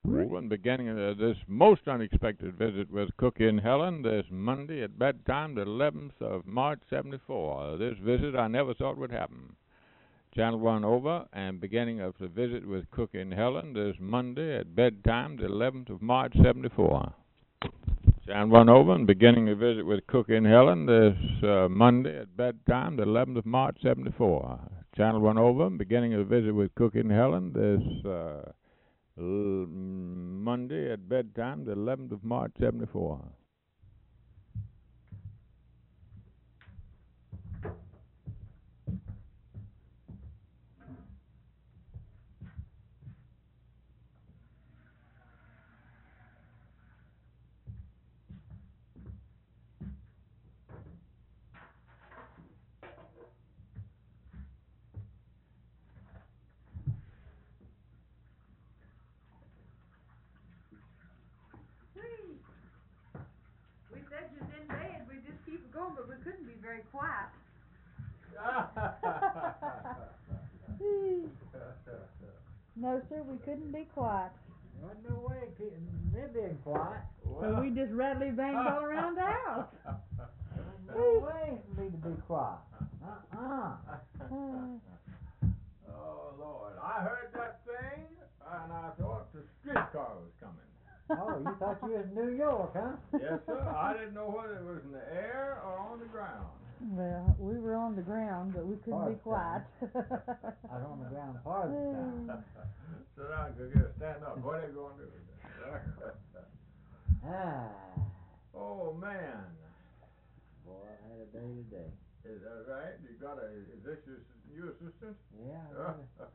over and beginning this most unexpected visit with Cook in Helen this Monday at bedtime, the 11th of March, 74. This visit I never thought would happen. Channel 1 over and beginning of the visit with Cook in Helen this Monday at bedtime, the 11th of March, 74. Channel 1 over and beginning the visit with Cook in Helen this Monday at bedtime, the 11th of March, 74. Channel 1 over and beginning the visit with Cook in Helen this Monday at bedtime, the 11th of March, 74. We said you was in bed, we just keep going, but we couldn't be very quiet. No, sir, we couldn't be quiet. Wasn't no way they're being quiet. So we just rattly banged all around the house. No way for me to be quiet. Oh, Lord. I heard that thing, and I thought the streetcar was coming. Oh, you thought you was in New York, huh? Yes, sir. I didn't know whether it was in the air or on the ground. Well, we were on the ground, but we couldn't be quiet. I was on the ground part of the time. Sit down, go stand up. What are you going to do? Oh, man. Boy, I had a day today. Is that right? You got is this your new assistant? Yeah.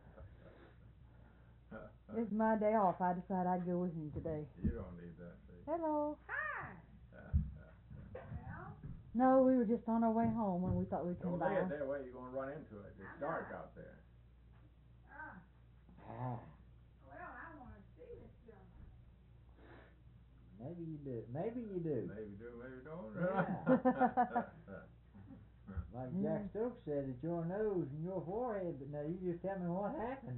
It's my day off. I decided I'd go with him today. You don't need that, see. Hello. Hi. No, we were just on our way home when we thought we'd come Don't lay by. it that way. You're going to run into it. It's dark out there. Well, I want to see this gentleman. Maybe you do. Maybe you do. Maybe do, maybe don't. Yeah. Like Jack Stokes said, it's your nose and your forehead, but now you just tell me what happened.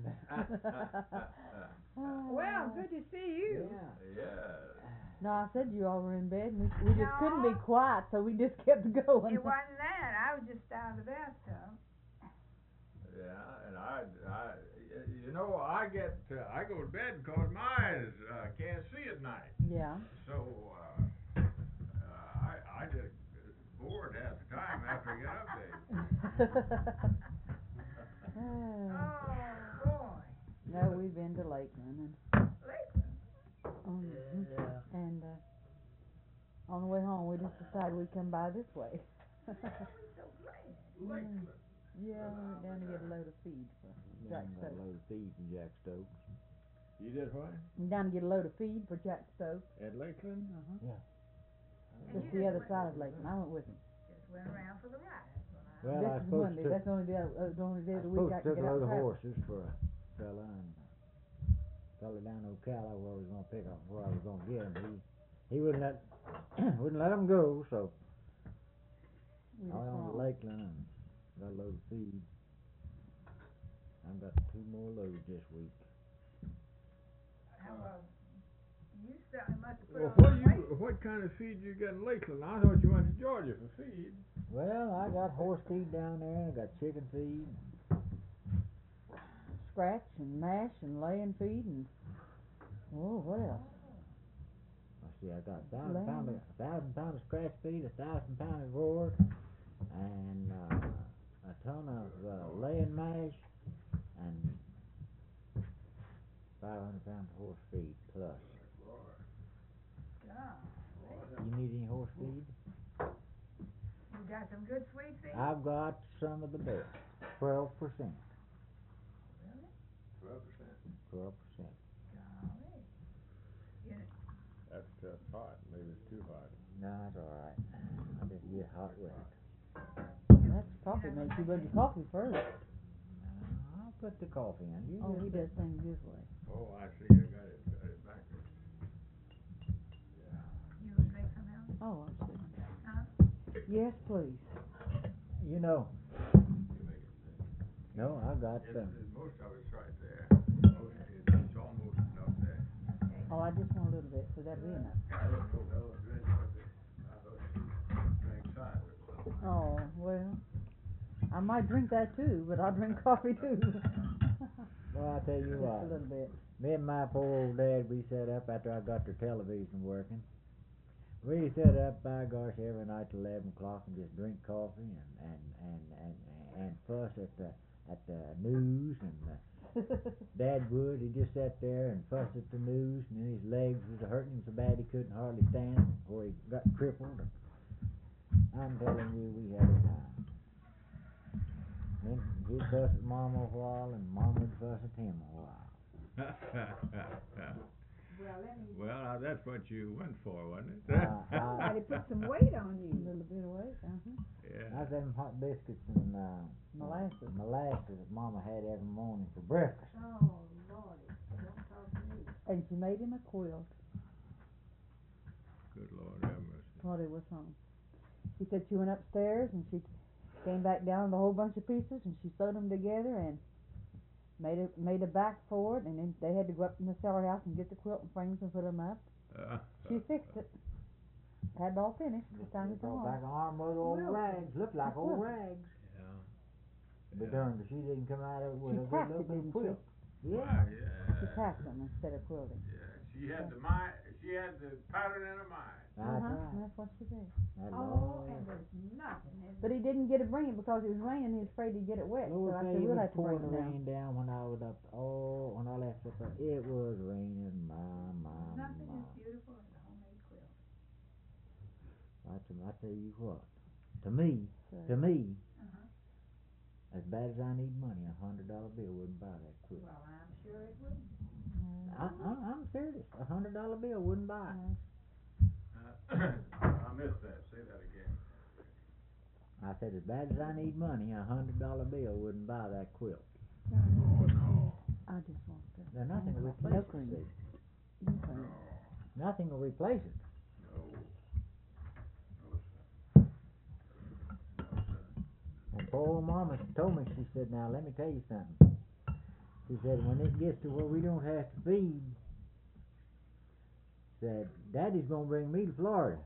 Well, good to see you. Yeah. Yeah. No, I said you all were in bed, and we just couldn't be quiet, so we just kept going. It wasn't that. I was just out of the bathtub. Yeah, and I go to bed because my eyes can't see at night. Yeah. So I just bored half the time after I get up there. Oh, boy. No, we've been to Lakeland, and on the way home we just decided we'd come by this way. Lakeland. Yeah, we went down to get a load of feed for Jack Got a Stokes. load of feed from Jack Stokes. You did what? Went down to get a load of feed for Jack Stokes. At Lakeland? Yeah. Just the other side of Lakeland. I went with him. Just went around for the ride. Well, This I is supposed Monday. to That's the only day of the week I can took a get out load and of travel. horses for a fella and fella down in Ocala where I was gonna pick up where I was gonna get him. He wouldn't let wouldn't let him go, so We I just went on to went. Lakeland and got a load of feed. I've got 2 more loads this week. You certainly must have put Well, on weight. what kind of feed you get in Lakeland? I thought you went to Georgia for feed. Well, I got horse feed down there and I got chicken feed. Scratch and mash and laying feed and what else? Let's see, I got 1,000 pound of scratch feed, 1,000 pound of roar, and a ton of laying mash, and 500 pounds of horse feed plus. You need any horse feed? You got some good sweet feed? I've got some of the best. 12%. 12%. 12%. That's just hot. Maybe it's too hot. No, it's all right. I just get hot with it. That's coffee mate. You put your coffee first. I'll put the coffee in. You Oh, just he does things this way. Oh, I see. I got it backwards. You would make some else? Oh, I'm sorry. Huh? Yes, please. You know, You make it. no, I got Most of it's right there. It's almost enough there. little bit, so that'd be enough. I didn't know that was drink, but I thought you drank cider or something. Oh, well, I might drink that too, but I'll drink coffee too. Well, I tell you Just what, a little bit. me and my poor old dad, we sat up after I got the television working. We sat up, by gosh, every night till 11 o'clock and just drink coffee and fuss at the news and Dad would, he just sat there and fussed at the news, and then his legs was hurting him so bad he couldn't hardly stand, or he got crippled. I'm telling you, we had a time. Then he'd fuss at Mama a while, and Mama would fuss at him a while. Well, let me, Well, that's what you went for, wasn't it? somebody put some weight on A you. little bit of weight, Yeah. That's them hot biscuits and Molasses. molasses that Mama had every morning for breakfast. Oh, Lordy, don't talk to me. And she made him a quilt Good Lord have mercy. while he was home. She said she went upstairs and she came back down with a whole bunch of pieces and she sewed them together and made a back for it, and then they had to go up in the cellar house and get the quilt and frames and put them up. She fixed it. Had it all finished. It's time to go Brought back home. an armload of old Well, rags, looked like old well. rags. Yeah. But darn, she didn't come out of it with She a good tacked it, looking didn't quilt. Why, Yeah. She tacked them instead of quilting. Yeah, she had the pattern in her mind. That's right. That's what she did. That Oh, Lord. and there's nothing in But he didn't get to bring it because it was raining. He was afraid he'd get it wet. Lord, So I say said it we'll was have to bring pouring it the down. rain down when I was up. Oh, when I left up there, it was raining. nothing as beautiful as a homemade quilt. I tell you what. To me, So, Uh-huh. as bad as I need money, $100 bill wouldn't buy that quilt. Well, I'm sure it would. I'm serious. $100 bill wouldn't buy it. I missed that. Say that again. I said, as bad as I need money, $100 bill wouldn't buy that quilt. Oh, no. I just want to. There's nothing to No replace it. cream. See. No cream. Nothing will replace it. No. No, sir. No, sir. And poor old Mama told me, she said, now let me tell you something. She said, when it gets to where we don't have to feed, said, Daddy's gonna bring me to Florida.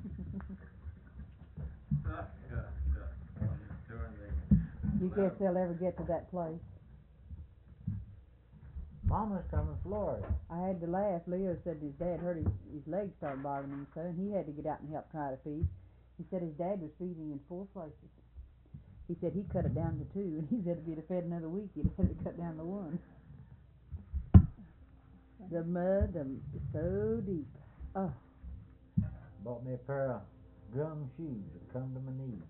Darn thing. You guess they'll ever get to that place? Mama's coming to Florida. I had to laugh. Leo said his dad hurt his legs started bothering him, so and he had to get out and help try to feed. He said his dad was feeding in 4 places. He said he cut it down to 2, and he said if he'd have fed another week, he'd have to cut down to 1. The mud, is so deep. Oh, Bought me a pair of drum shoes that come to my knees.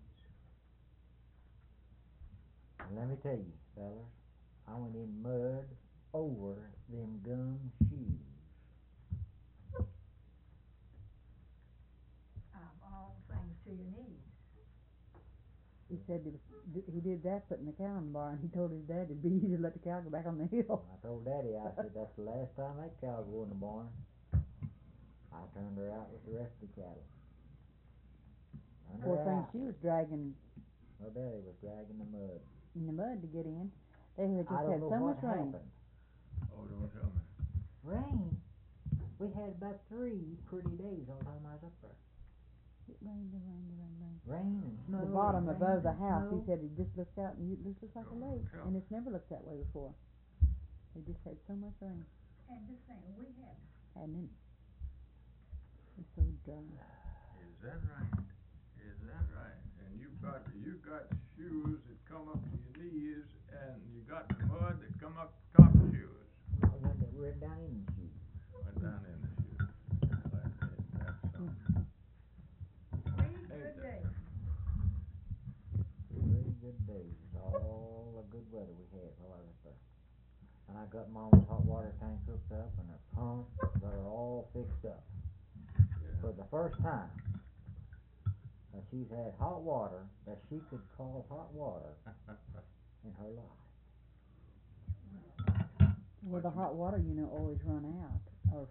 And let me tell you, fellas, I went in mud over them gum shoes. All things to your knees. he said he did that putting the cow in the barn. He told his dad it'd be easy to let the cow go back on the hill. I told Daddy, I said, that's the last time that cow will go in the barn. I turned her out with the rest of the cattle. Turned Poor her thing, out. she was dragging Well, Daddy was dragging the mud. in the mud to get in. They had just I don't had know so what much rain. happened. Oh, don't tell me. Rain? We had about 3 pretty days all the time I was up there. It rained. Rain and snow. The bottom and above rain the and house, he snow. said it just looks out and this looks like a Oh, lake, yeah. and it's never looked that way before. They just had so much rain, And just saying, we have hadn't it? It's so dry. Is that right? Is that right? And you got shoes that come up to your knees, and you got the mud that come up the top of the shoes. We went down in the shoes. Went down in the shoes. That's something. 3 good days. 3 good days. All the good weather we had while I was up there. And I got Mama's hot water tank hooked up and her pump, got her all fixed up. For the first time that she's had hot water that she could call hot water in her life. Well, the hot water, always run out, or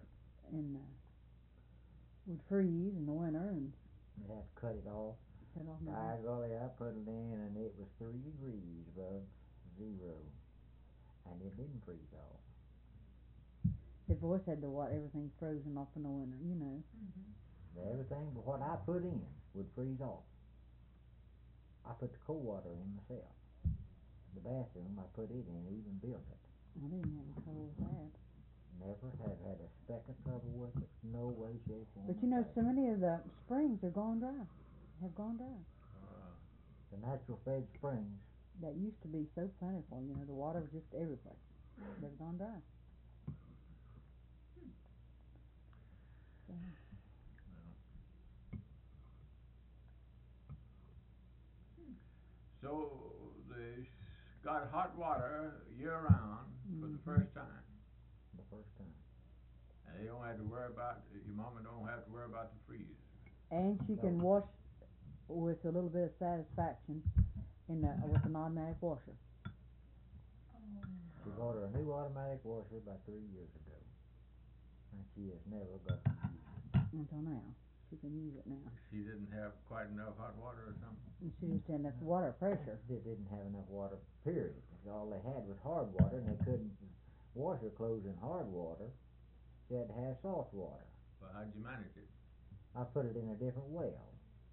would freeze in the winter and You have to cut it off. cut off. By golly, I put it in and it was 3 degrees above 0. And it didn't freeze off. They've always had the water, everything frozen off in the winter, you know. Mm-hmm. Everything but what I put in would freeze off. I put the cold water in myself. The bathroom, I put it in, even built it. I didn't have any trouble with that. Never have had a speck of trouble with it. No way, shape, form, But you know, or so fashion. many of the springs are gone dry. Have gone dry. The natural fed springs, That used to be so plentiful, you know, the water was just everywhere. They've gone dry. So, So they got hot water year round for the first time. the first time. And they don't have to worry about, your mama don't have to worry about the freeze. and she can wash with a little bit of satisfaction with an automatic washer. We bought her a new automatic washer about 3 years ago. And she has never got to use it. Until now. She can use it now. She didn't have quite enough hot water or something? And she just had enough water pressure. They didn't have enough water, period. All they had was hard water, and they couldn't wash her clothes in hard water. She had to have soft water. Well, how'd you manage it? I put it in a different well.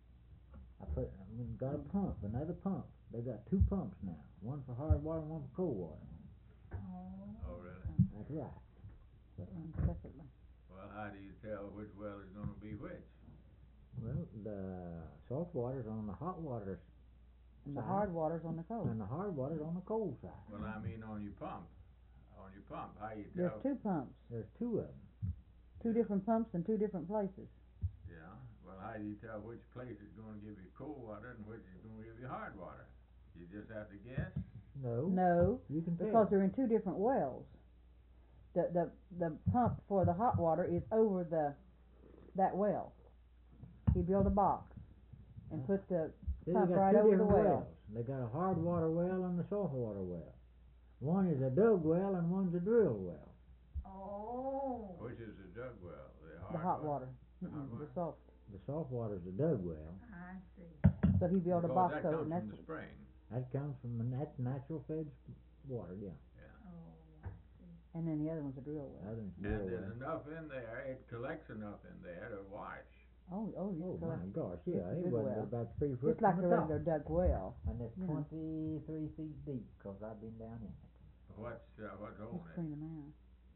Got a pump, another pump. They got 2 pumps now. One for hard water and one for cold water. Oh, really? That's right. Run separately. Well, how do you tell which well is gonna be which? Well, the soft water's on the hot water And the side, hard water's on the cold. and the hard water's on the cold side. Well, I mean on your pump. On your pump, how you There's tell? 2 pumps. There's 2 of them. 2 different pumps in 2 different places. Yeah, well, how do you tell which place is gonna give you cold water and which is gonna give you hard water? You just have to guess? No, You can because tell. they're in 2 different wells. The pump for the hot water is over that well. He built a box and put the See, pump they got right 2 over the different well. wells. They got a hard water well and a soft water well. One is a dug well and one's a drill well. Oh. Which is the dug well? The hot water. The hot The water? soft. The soft water's a dug well. I see. So he built a Because box that over it, comes and from that's the spring. That comes from natural fed water, yeah. Oh, I see. and then the other one's a drill well. Other than And drill there's well. enough in there, it collects enough in there to wash. Oh, you Oh collect- my gosh, it's yeah, a it good wasn't well. but about 3 foot It's like from a the top. regular dug well. And it's you know. 23 feet deep, 'cause I've been down in it. What's on Just it? clean them out.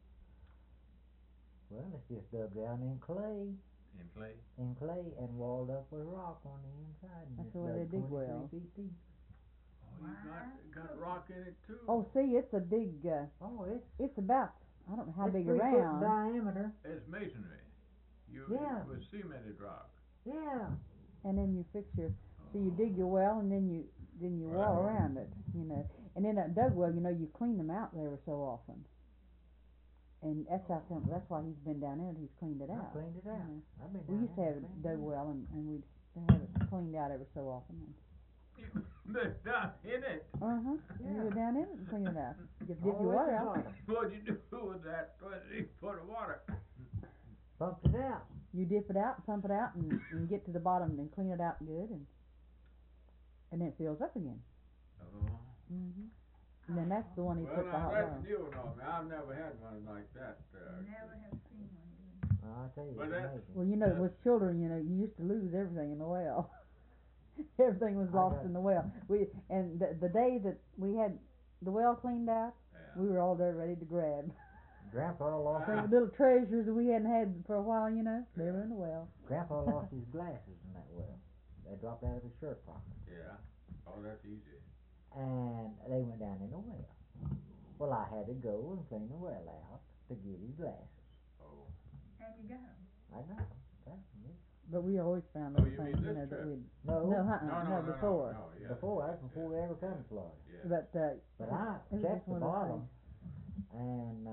Well, it's just dug down in clay, In clay? and walled up with rock on the inside. And That's it's the way dug they dig 23 wells. feet deep. Oh, you got rock in it too? Oh, see, it's a big. Oh, it's About, I don't know how it's big 3 foot around. diameter. It's masonry. Yeah. It was cemented rock. Yeah. And then you fix so you dig your well, and then you wall Right. around it, you know. And in that dug well, you know, you clean them out every so often. And that's that's why he's been down there and he's cleaned it I out. cleaned it you out. know. I've been We down used to there have and a cleaned dug it out. well, and we'd have it cleaned out every so often. Been down in it. And you Yeah. go down in it and clean it out. You just All dip the your way to water the out. bottom. What'd you do with that 20 foot of water? Pumped it out. You dip it out, pump it out, and get to the bottom and clean it out good, and then it fills up again. Oh. And then that's the one he Well, put the now hot that's water. new on me. I've never had one like that. Never have seen one doing. Well, I tell you, But it's that- amazing. Well, you know, with children, you know, you used to lose everything in the well. Everything was I lost got- in the well. And the day that we had the well cleaned out, Yeah. we were all there ready to grab. Grandpa lost Some his, little treasures that we hadn't had for a while, you know, they were in the well. Grandpa lost his glasses in that well. They dropped out of his shirt pocket. Yeah. Oh, that's easy. And they went down in the well. Well, I had to go and clean the well out to get his glasses. Oh. And you got them. I got them. But we always found Oh, those you things, mean you this know, that trip? we'd No, no, before. No, yeah. before, that's before we ever come to Florida. Yeah. But But I it was checked just the one of those bottom, and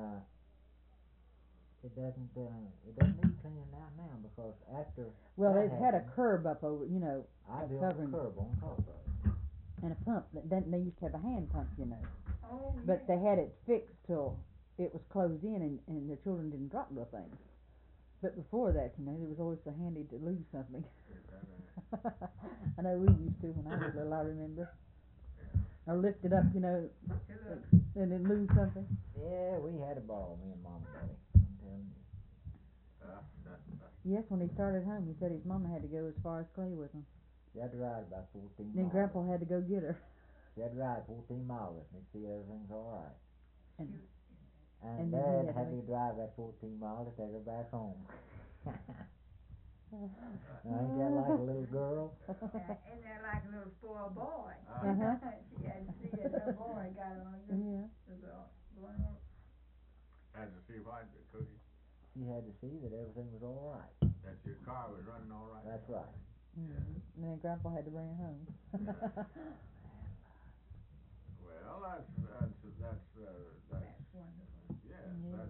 it doesn't need cleaning out now, because after well, that they've had a happened, curb up over, you know, I a built covering. a curb on top of it. and a pump. Then they used to have a hand pump, you know. Oh, But they had it fixed till it was closed in, and the children didn't drop little things. But before that, you know, it was always so handy to lose something. I know we used to when I was little, I remember. Or lift it up, you know, To look. and then lose something. Yeah, we had a ball, me and Mom and Daddy. Yes, when he started home, he said his mama had to go as far as Clay with him. She had to ride about 14 Then miles. Grandpa had to go get her. She had to ride 14 miles with me to see everything's all right. And, And And then Dad he had had to to drive that 14 miles to take her back home. Now, ain't that like a little girl? Isn't that like a little spoiled boy? Uh-huh. She had to see that little boy got on good, Yeah. going on. Had to see what, Cookie? She had to see that everything was all right. That your car was running all right? That's right. And then Grandpa had to bring her home. Well, that's That's wonderful. yes, Yeah,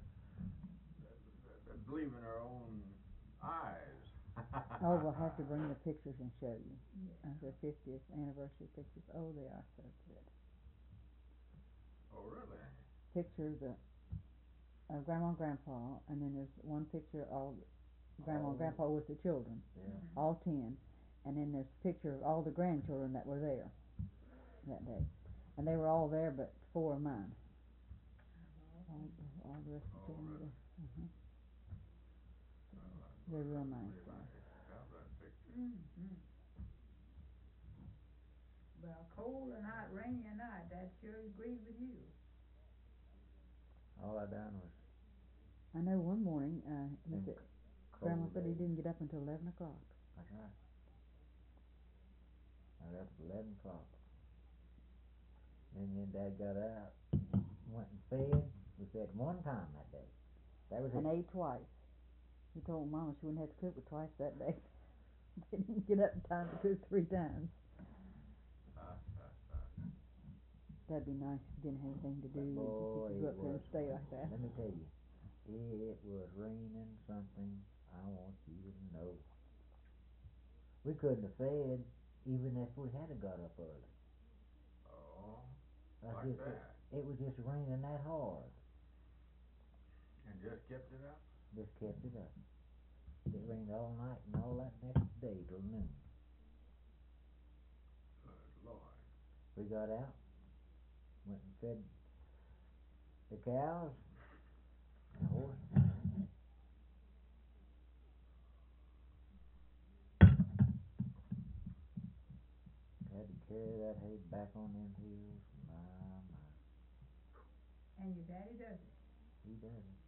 that's believing our own eyes. Oh, we'll have to bring the pictures and show you. Yeah. Their 50th anniversary pictures. Oh, they are so good. Oh, really? Pictures of Grandma and Grandpa, and then there's one picture of Grandma and Oh. Grandpa with the children, Yeah. all 10. And then there's a picture of all the grandchildren that were there that day. And they were all there but 4 of mine. All the rest of the Oh, family really? there. Well, They're real I nice believe there. I have that picture. Mm-hmm. Well, cold or not, rainy or not, that sure agrees with you. All I done was I know one morning, he Think said, cold Grandma said he days. didn't get up until 11 o'clock. That's right. I got up at 11 o'clock. Then Dad got out, went and fed. We fed one time that day. That was And it. ate twice. He told Mama she wouldn't have to cook but twice that day. They didn't get up in time to cook 3 times. That'd be nice if you didn't have anything to do. But boy, you could it go up there and was. stay like that. Let me tell you, it was raining something. I want you to know. We couldn't have fed even if we had got up early. Oh, That's like just that. It was just raining that hard. And just kept it up? Just kept it up. It rained all night and all that next day till noon. Good Lord. We got out, went and fed the cows and the horses. Had to carry that hay back on them hills. My. And your daddy does it. He does it.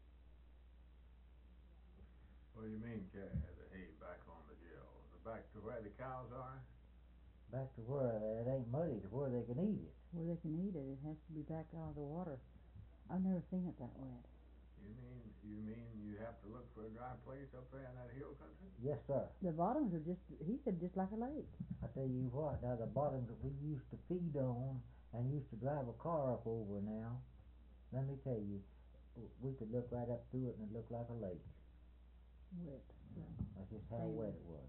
What do you mean carry the hay back on the hills? Back to where the cows are? Back to where it ain't muddy, to where they can eat it. Where they can eat it, it has to be back out of the water. I've never seen it that wet. You mean you have to look for a dry place up there in that hill country? Yes, sir. The bottoms are just, he said, just like a lake. I tell you what, now the bottoms that we used to feed on and used to drive a car up over now, let me tell you, we could look right up through it and it looked like a lake. Wet. That's just how Sand. wet it was.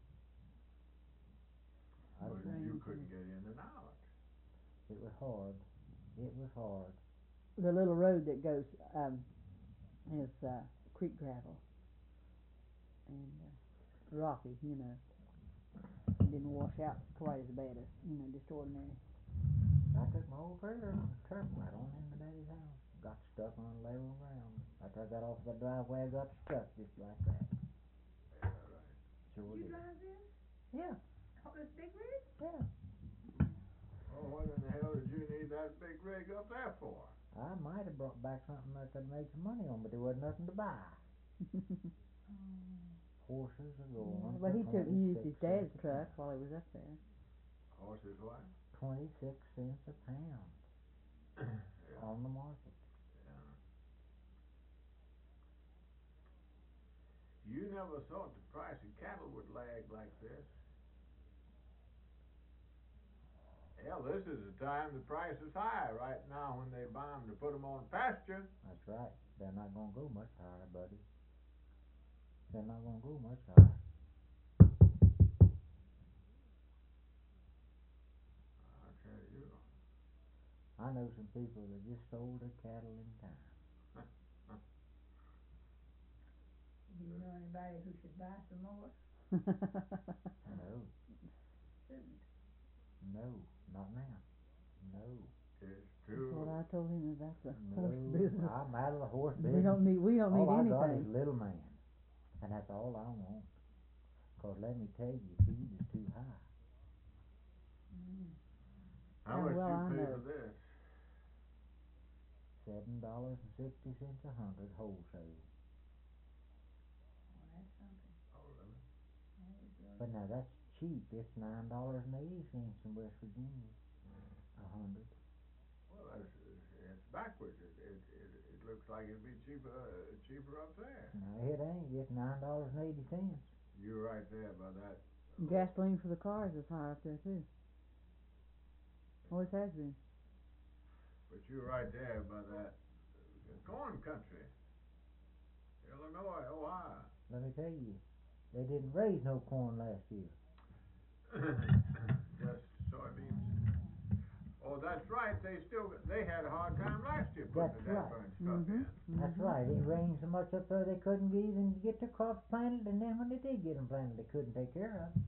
I Well, don't know. you couldn't get in and out. It was hard. It was hard. The little road that goes, is, creek gravel. And, rocky, you know. It didn't wash out quite as bad as, just ordinary. I took my old trailer and truck right on into Daddy's house. Got stuck on level ground. After I got off the driveway, I got stuck just like that. Yeah, right. Sure You did. drive this? Yeah, Oh, this big rig? yeah. Well, what in the hell did you need that big rig up there for? I might have brought back something I could make some money on, but there wasn't nothing to buy. Horses are going Well, he used 26 his dad's cents a truck pound. while he was up there. Horses what? 26 cents a pound Yeah. on the market. Yeah. You never thought the price of cattle would lag like this. Hell, this is the time the price is high right now when they buy 'em to put 'em on pasture. That's right. They're not going to go much higher, buddy. They're not going to go much higher. I tell you. I know some people that just sold their cattle in time. Do you know anybody who should buy some more? No, Soon. no, not now. No, It's That's what true. I told him about the no. horse business. I'm out of the horse We business. don't need All I got is anything. little man. And that's all I want. 'Cause let me tell you, feed is too high. How Yeah, much well, I you pay know. for this? $7.60 a hundred wholesale. Oh, that's something. Oh, really? That is really But now that's cheap. It's $9.80 in West Virginia. A hundred. Well, it's backwards. It looks like it'd be cheaper up there. No, it ain't. It's $9.80. You're right there by that. Gasoline for the cars is high up there too. Always has been. But you're right there by that corn country. Illinois, Ohio. Let me tell you, they didn't raise no corn last year. Just soybeans. Oh, that's right. They had a hard time last year putting That's the right. burn stuff in. That's right. It rained so much up there they couldn't even get their crops planted, and then when they did get them planted, they couldn't take care of them.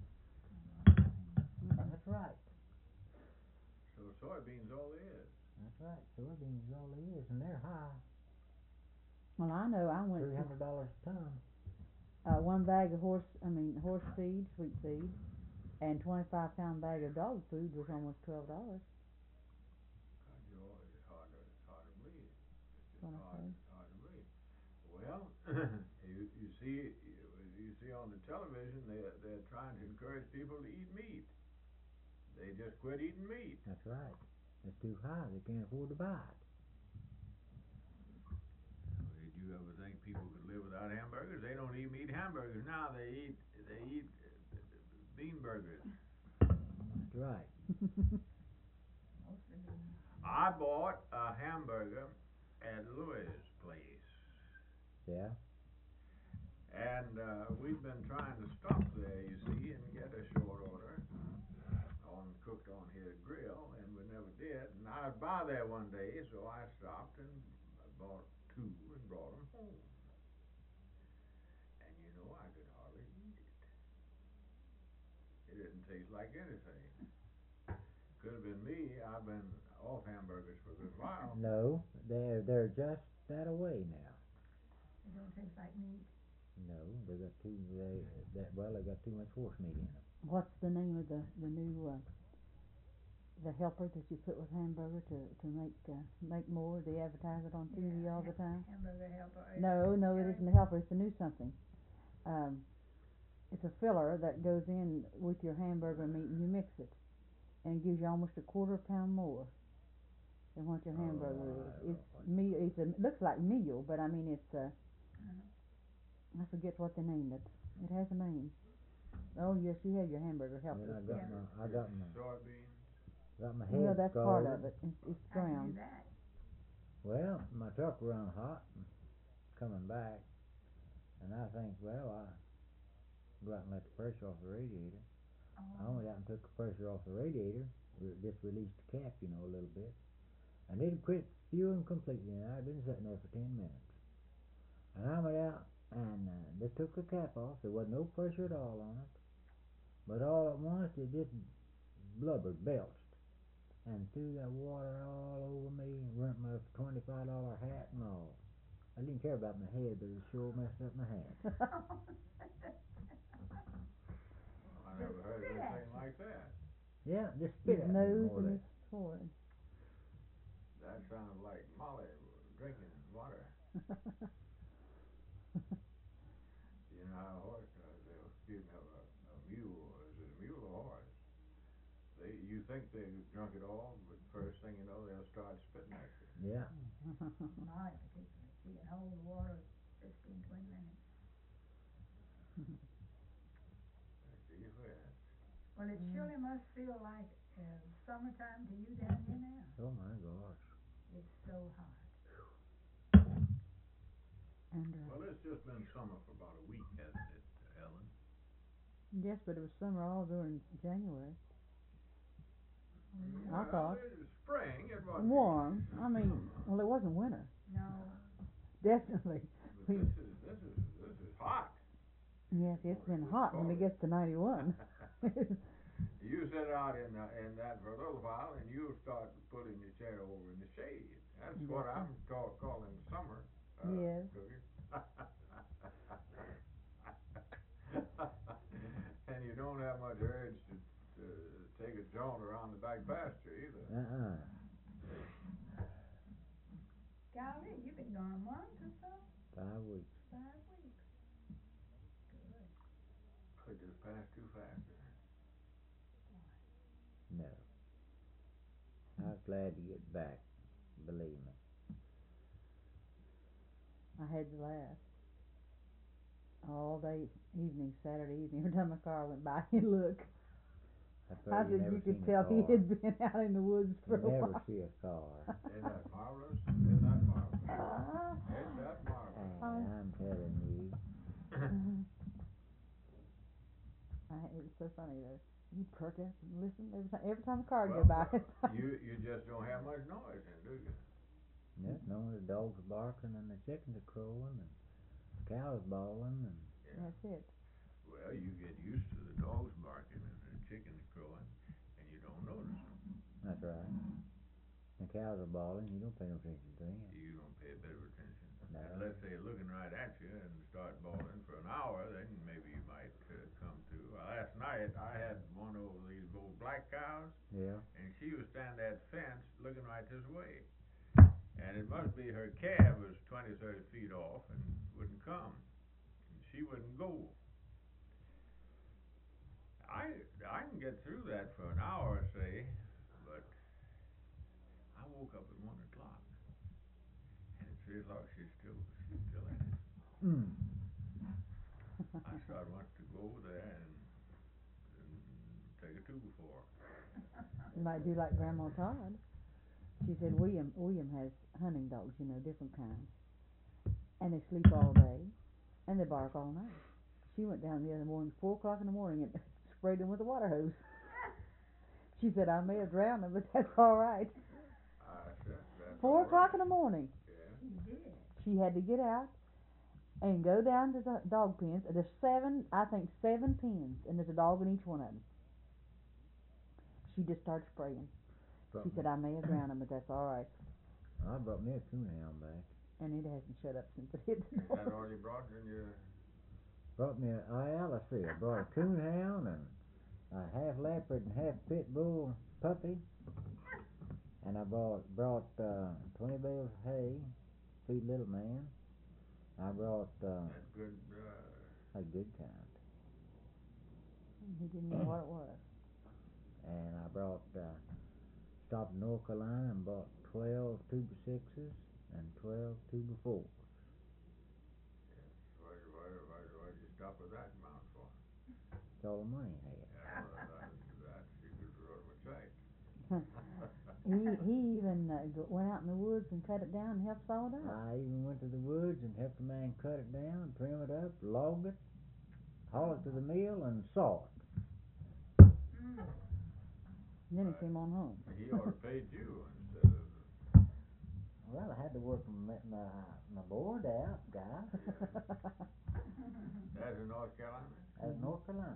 That's right. So soybeans all there is. That's right. Soybeans is all they is, and they're high. Well, I know I went to $300 a ton. one bag of horse feed, sweet feed, and 25-pound bag of dog food was almost $12. God, it's hard to believe. It's just hard to believe. Well, you see on the television they're trying to encourage people to eat meat. They just quit eating meat. That's right. It's too high. They can't afford to buy it. Did you ever think people could live without hamburgers? They don't even eat hamburgers now. They eat bean burgers. That's right. mostly beans. I bought a hamburger at Louis' place. Yeah. And we'd been trying to stop there, you see, and get a short order cooked on his grill, and we never did. And I was by there one day, so I stopped and bought two and brought them home. And you know, I could hardly eat it. It didn't taste like anything. Could have been me. I've been off hamburgers for a good while. No, they're just that away now. They don't taste like meat. No, they got they got too much horse meat in them. What's the name of the new the helper that you put with hamburger to make more? They advertise it on TV all the time. Hamburger helper. No, it isn't the helper. It's the new something. It's a filler that goes in with your hamburger meat, and you mix it, and it gives you almost a quarter pound more than what your hamburger is. It's meal. It looks like meal, but I mean it's I forget what they named it. It has a name. Oh yes, you have your hamburger helper. Then I got my Soybeans. got my head Well, that's part scalded. of it. It's How do you ground. do that? Well, my truck run hot and coming back, and I think, well, I go out and let the pressure off the radiator. I Oh, went out and took the pressure off the radiator, just released the cap, a little bit, and it quit spewing completely. And I'd been sitting there for 10 minutes, and I went out and they took the cap off. There wasn't no pressure at all on it, but all at once it just blubbered, belched, and threw that water all over me and ruined my $25 hat and all. I didn't care about my head, but it sure messed up my hat. I never heard of anything like that. Yeah, just spit His at me nose more or and less. his forehead. That sounds like Molly drinking water. You know how a horse does. Excuse me, a mule. Is it a mule or a horse? You think they drunk it all, but first thing you know, they'll start spitting at you. Yeah. Molly particularly. She can hold the water 15, 20 minutes. Gee whiz. Well, it surely must feel like summertime to you down here now. Oh my gosh. It's so hot. And Well, it's just been summer for about a week, hasn't it, Ellen? yes, but it was summer all during January. I Well, thought. it was spring. It wasn't Warm. I mean, well, it wasn't winter. No. Definitely. But this is hot. Yes, it's been hot when it gets to 91. You sit out in that for a little while, and you'll start putting your chair over in the shade. That's what I'm calling summer. Yes. Cookie. on the back pasture either. Golly, you've been gone a month or so? 5 weeks. 5 weeks. Good. Could just pass too fast. No. I was glad to get back, believe me. I had to laugh. All day evening, Saturday evening, every time my car went by, he'd look. I said you could tell he had been out in the woods for a while. Never see a car. Isn't that marvelous? Isn't that marvelous? Isn't that marvelous? I'm telling you. It was so funny though. You perk up and listen every time a car Well, go by. you just don't have much noise in, do you? Yes, no, the dogs are barking and the chickens are crowing and the cows bawling and That's it. Well, you get used to the dogs barking and the chickens crowing, and you don't notice them. that's right. The cows are bawling, you don't pay no attention to them. You don't pay a bit of attention. No. Unless they're looking right at you and start bawling for an hour, then maybe you might come to. Last night I had one of these old black cows, Yeah. and she was standing at the fence looking right this way. And it must be her calf was 20, 30 feet off and wouldn't come. And she wouldn't go. I can get through that for an hour, say, but I woke up at 1 o'clock, and at 3 o'clock she's still at it. I started wanting to go over there and take a tube for her. You might do like Grandma Todd. She said William has hunting dogs, different kinds, and they sleep all day, and they bark all night. She went down the other morning, 4 o'clock in the morning, and sprayed them with a water hose. She said, I may have drowned them, but that's all right. That's 4 o'clock in the morning. Yeah. She did. She had to get out and go down to the dog pens. There's 7 pens, and there's a dog in each one of them. She just started spraying. She said, I may have drowned them, but that's all right. I brought me a coonhound back. And it hasn't shut up since it hit the Is door. that all you brought in your... Brought me let's see, I brought a coonhound and a half leopard and half pit bull puppy. And I brought 20 bales of hay, feed little man. I brought That's good, a good kind. He didn't know what it was. And I brought stopped in North Carolina and bought 12 2x6s and 12 2x4s. Why'd you stop with that amount for? That's all the money I had. Yeah, that you could run with sight. He even went out in the woods and cut it down and helped saw it up. I even went to the woods and helped the man cut it down, trim it up, log it, haul it to the mill, and saw it. And then he came on home. He ought to paid you instead of... Well, I had to work my board out, guy. That's in North Carolina? That's North Carolina.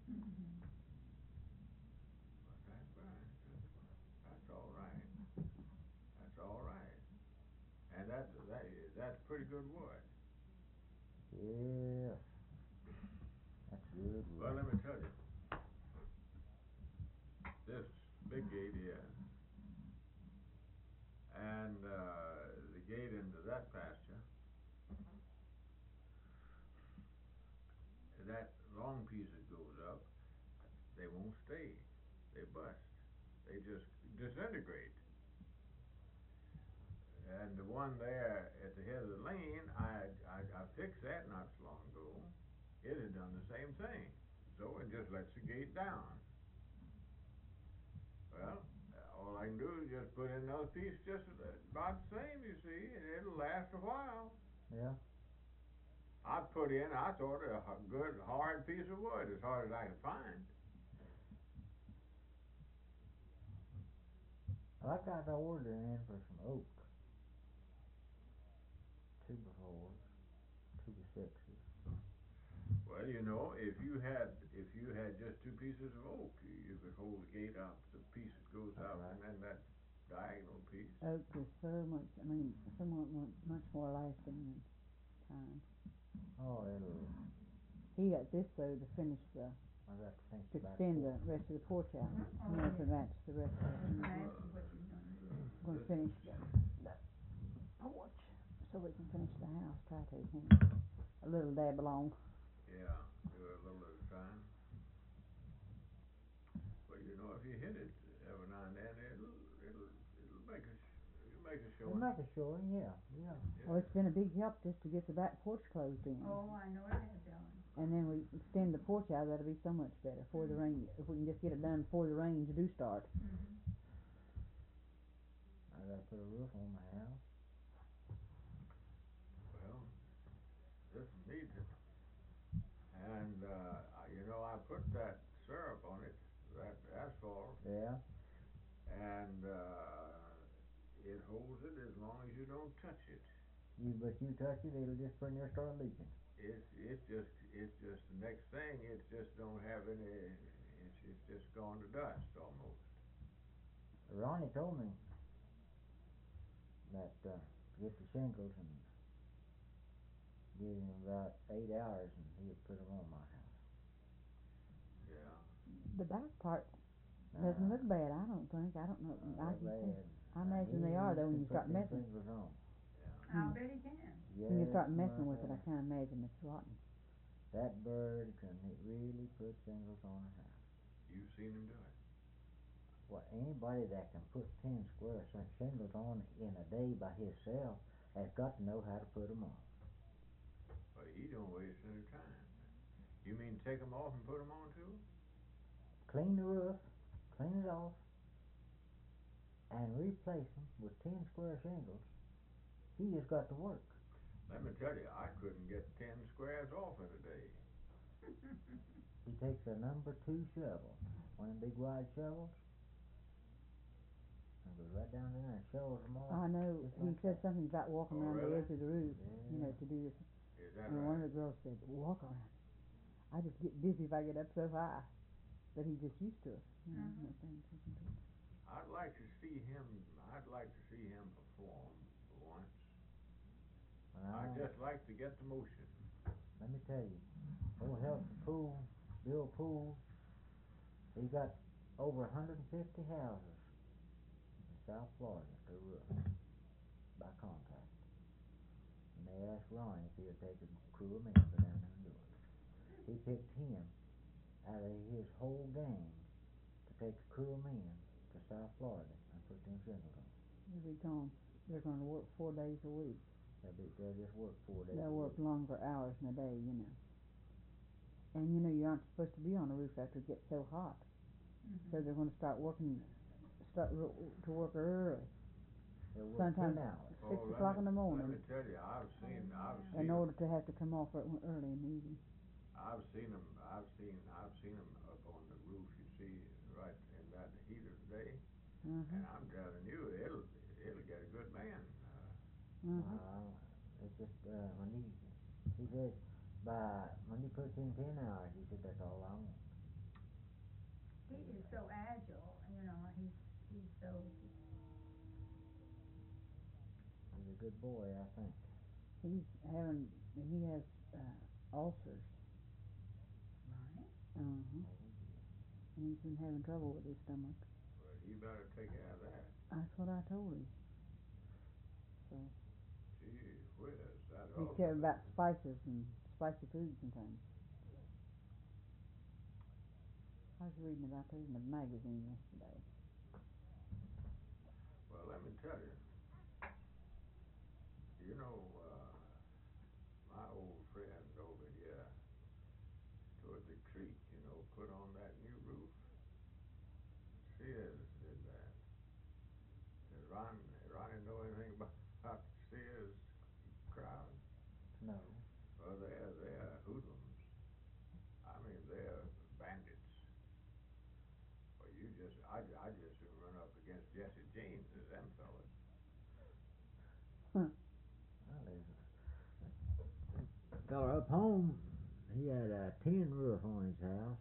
That's fine. That's all right. That's all right. And that's pretty good wood. Yeah. That's good wood. Well, let me tell you. This big gate here and the gate into that pasture, that long piece that goes up, they won't stay. They bust. They just disintegrate. And the one there at the head of the lane, I fixed that not so long ago. It had done the same thing. So it just lets the gate down. Well, all I can do is just put in another piece just about the same, you see, and it'll last a while. Yeah. I thought a good hard piece of wood, as hard as I could find. I got to order in for some oak. 2x4s, 2x6s. Well, if you had just 2 pieces of oak, you could hold the gate up, the piece that goes up, Right. and then that diagonal piece. Oak is so much more lasting than pine. Oh, it'll... He got this though to finish the I'll have to think to about extend it. the rest of the porch out, you know, to match the rest of it. That's what you're gonna do. I'm gonna finish the porch, so we can finish the house, try to, a little dab along. Yeah, do it a little at a time. But you know, if you hit it every now and then, it'll make a It'll showing. make a showing, yeah. Well, it's been a big help just to get the back porch closed in. Oh, I know it has, Ellen. And then we extend the porch out, that'll be so much better before the rain, if we can just get it done before the rains do start. I gotta put a roof on my house. Well, this needs it. And, you know, I put that syrup on it, that asphalt, Yeah. and, it holds it as long as you don't touch it. But you touch it, it'll just pretty near start leaking. It's just the next thing, it just don't have any, it's just gone to dust almost. Ronnie told me that, to get the shingles and give him about 8 hours and he'd put them on my house. Yeah. The back part doesn't look bad, I don't think, I don't know, I imagine they are though when you start messing. I'll bet he can. When you start messing with it, I kinda imagine it's rotten. That bird can really put shingles on a house. You've seen him do it. Well, anybody that can put 10 square shingles on in a day by himself has got to know how to put them on. But he don't waste any time. You mean take them off and put them on too? Clean the roof, clean it off, and replace them with 10 square shingles. He just got to work. Let me tell you, I couldn't get 10 squares off in a day. He takes a number 2 shovel, one of them big wide shovels, and goes right down there and shovels them off. I know, just he like said that. something about walking Oh, around the really? edge of the roof, you know, Yeah. to do this. Is that And one right? of the girls said, walk around. I just get dizzy if I get up so high. But he's just used to it, you know, no things he can do. I'd like to see him perform once. I'd just like to get the motion. Let me tell you, old Helton Poole, Bill Poole, he got over 150 houses in South Florida to roof by contract. And they asked Ronnie if he would take a crew of men to go down there and do it. He picked him out of his whole gang to take a crew of men to South Florida and put them shingles on. They're gonna work 4 days a week. They'll just work 4 days They'll a work week. longer hours in a day, you know. And you know, you aren't supposed to be on a roof after it gets so hot. So they're gonna start to work early. They'll work Sometimes 10 hours. 6 o'clock in the Let morning, me tell you, I've seen in order to have to come off early in the evening. I've seen them up on the roof, you see, right in that heat of the day. And I'm telling you, it'll get a good man. It's just, he said, when he puts in 10 hours, he said, that's all I want. He is so agile, you know, he's so, He's a good boy, I think. He has ulcers. right? And he's been having trouble with his stomach. Well, he better take care of that. That's what I told him. So Gee whiz, that he's caring about spices and spicy foods and things. I was reading about that in the magazine yesterday. Well, let me tell you, you know, my old friend over here toward the creek, you know, put on that new roof. Sears did that. Does Ronnie know anything about Sears crowd? No. Well, they're hoodlums. I mean, they're bandits. Well, I just soon run up against Jesse James as them fellas. Well, there's a fella up home, he had a tin roof on his house.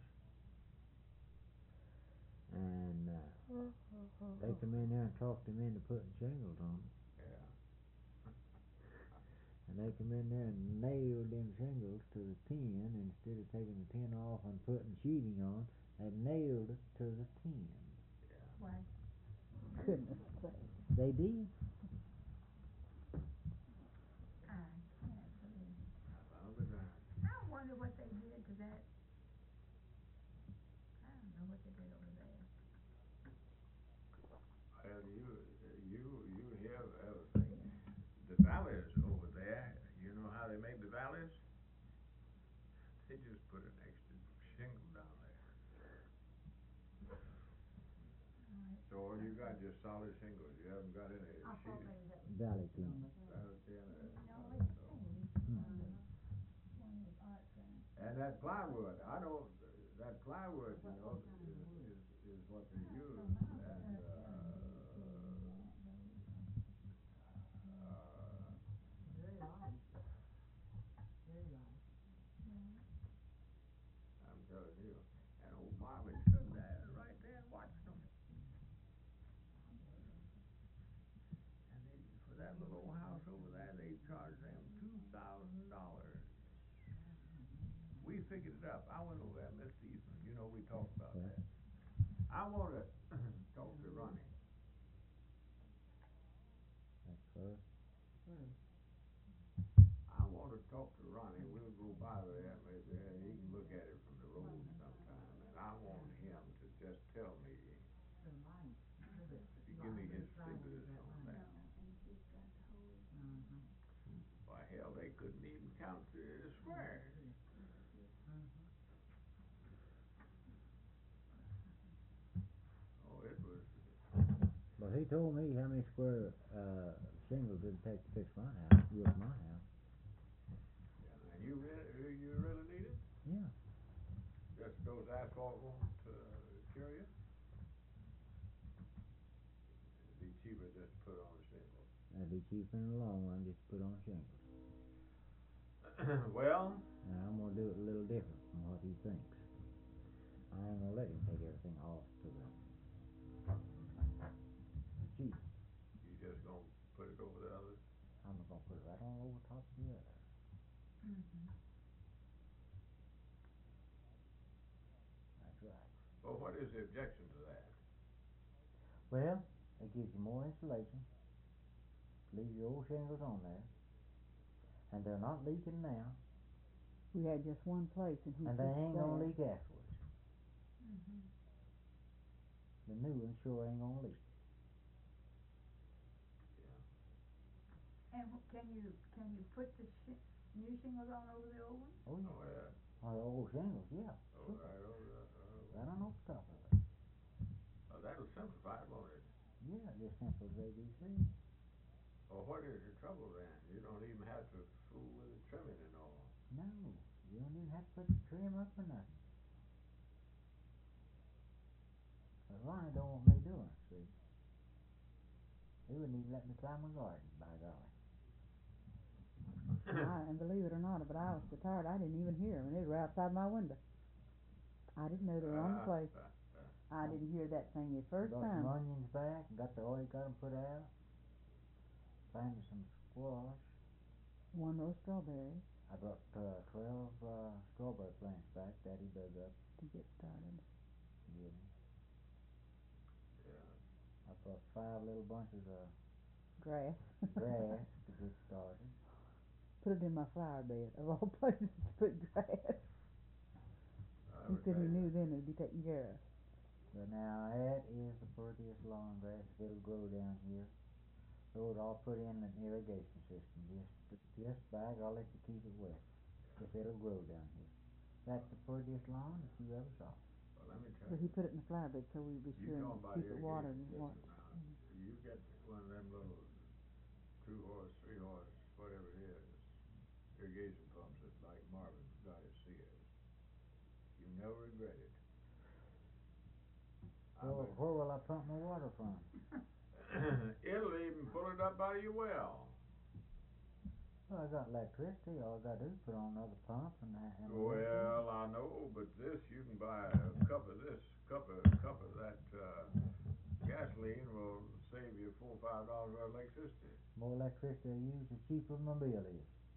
And they come in there and talked him into putting shingles on it. Yeah. And they come in there and nailed them shingles to the tin instead of taking the tin off and putting sheeting on. They nailed it to the tin. Why? Goodness sake. They did. I can't believe it. I found it out. I wonder what they did to that. I don't know what they did over there. Well, you have the valleys over there. You know how they made the valleys? They just put an extra shingle down there. So all you got just solid shingles. You haven't got any sheeting. Valley tin. Valley tin, No, it's and that plywood, I don't. That plywood, you know, is what they use. And I'm telling you, and old Marvin stood there, right there, and watched them. And they, for that little old house over there, they charged them $2,000. We figured it up. I went over there, Mr. Eastman. You know, we talked about that. I want to talk to Ronnie. That's first. I want to talk to Ronnie. We'll go by there maybe, and he can look at it from the road sometime. And I want him to just tell me, to give me his figures on that. Why, hell, they couldn't even count the squares. Oh, it was. But he told me how many square shingles it'd take to fix my house, build my house. And you really need it? Yeah. Just those asphalt won't cure you? It'd be cheaper just to put on a shingle. That'd be cheaper in the long run just to put on shingles. Well, Now I'm gonna do it a little different from what he thinks. I ain't gonna let him take everything off to the cheap. you just gonna put it over the other? I'm gonna put it right on over top of the other. That's right. Well, what is the objection to that? Well, it gives you more insulation, leave your old shingles on there, and they're not leaking now, We had just one place and he and they fixed ain't gonna that. leak afterwards. The new ones sure ain't gonna leak. And can you put the new shingles on over the old ones? Oh Oh, yeah. yeah. On the old shingles, yeah. Oh, Sure. right over the, Right on over top of it. oh, that'll simplify it, won't it? Yeah, just simple as ABC. Well, what is your trouble then? You don't even have to fool with the trimming and all. No, you don't even have to put the trim up or nothing. But Ronnie don't want me doing it, see. He wouldn't even let me plow my garden, by golly. And believe it or not, but I was so tired I didn't even hear them, and they were outside my window. I didn't know they were on the place. I didn't hear that thing the first Brought time. some onions back, and got the oil, got them put out. Planted some squash. One row of strawberries I brought 12 strawberry plants back that he dug up. to get started. Yeah. Yeah. I brought 5 little bunches of Grass. grass to get started. Put it in my flower bed, of all places to put grass. He said he knew then it'd be taken care of. But now that is the prettiest lawn grass if it'll grow down here. So it all put in an irrigation system. Just by golly to keep it wet. If it'll grow down here. That's the prettiest lawn that you ever saw. Well, let me tell But you. he put it in the flower bed so we'd be You sure talking and about keep it watered irrigation and system what. now. You get one of them little 2-horse, 3-horse, whatever it is, irrigation pumps that like Marvin's got at Sears. You never regret it. Well, where will I pump my water from? It'll even pull it up out of your well. Well, I got electricity. All I gotta do is put on another pump and Well, I know, but this, you can buy a cup of this, cup of that, gasoline will save you $4 or $5 worth of electricity. more electricity I use, the cheaper my bill is.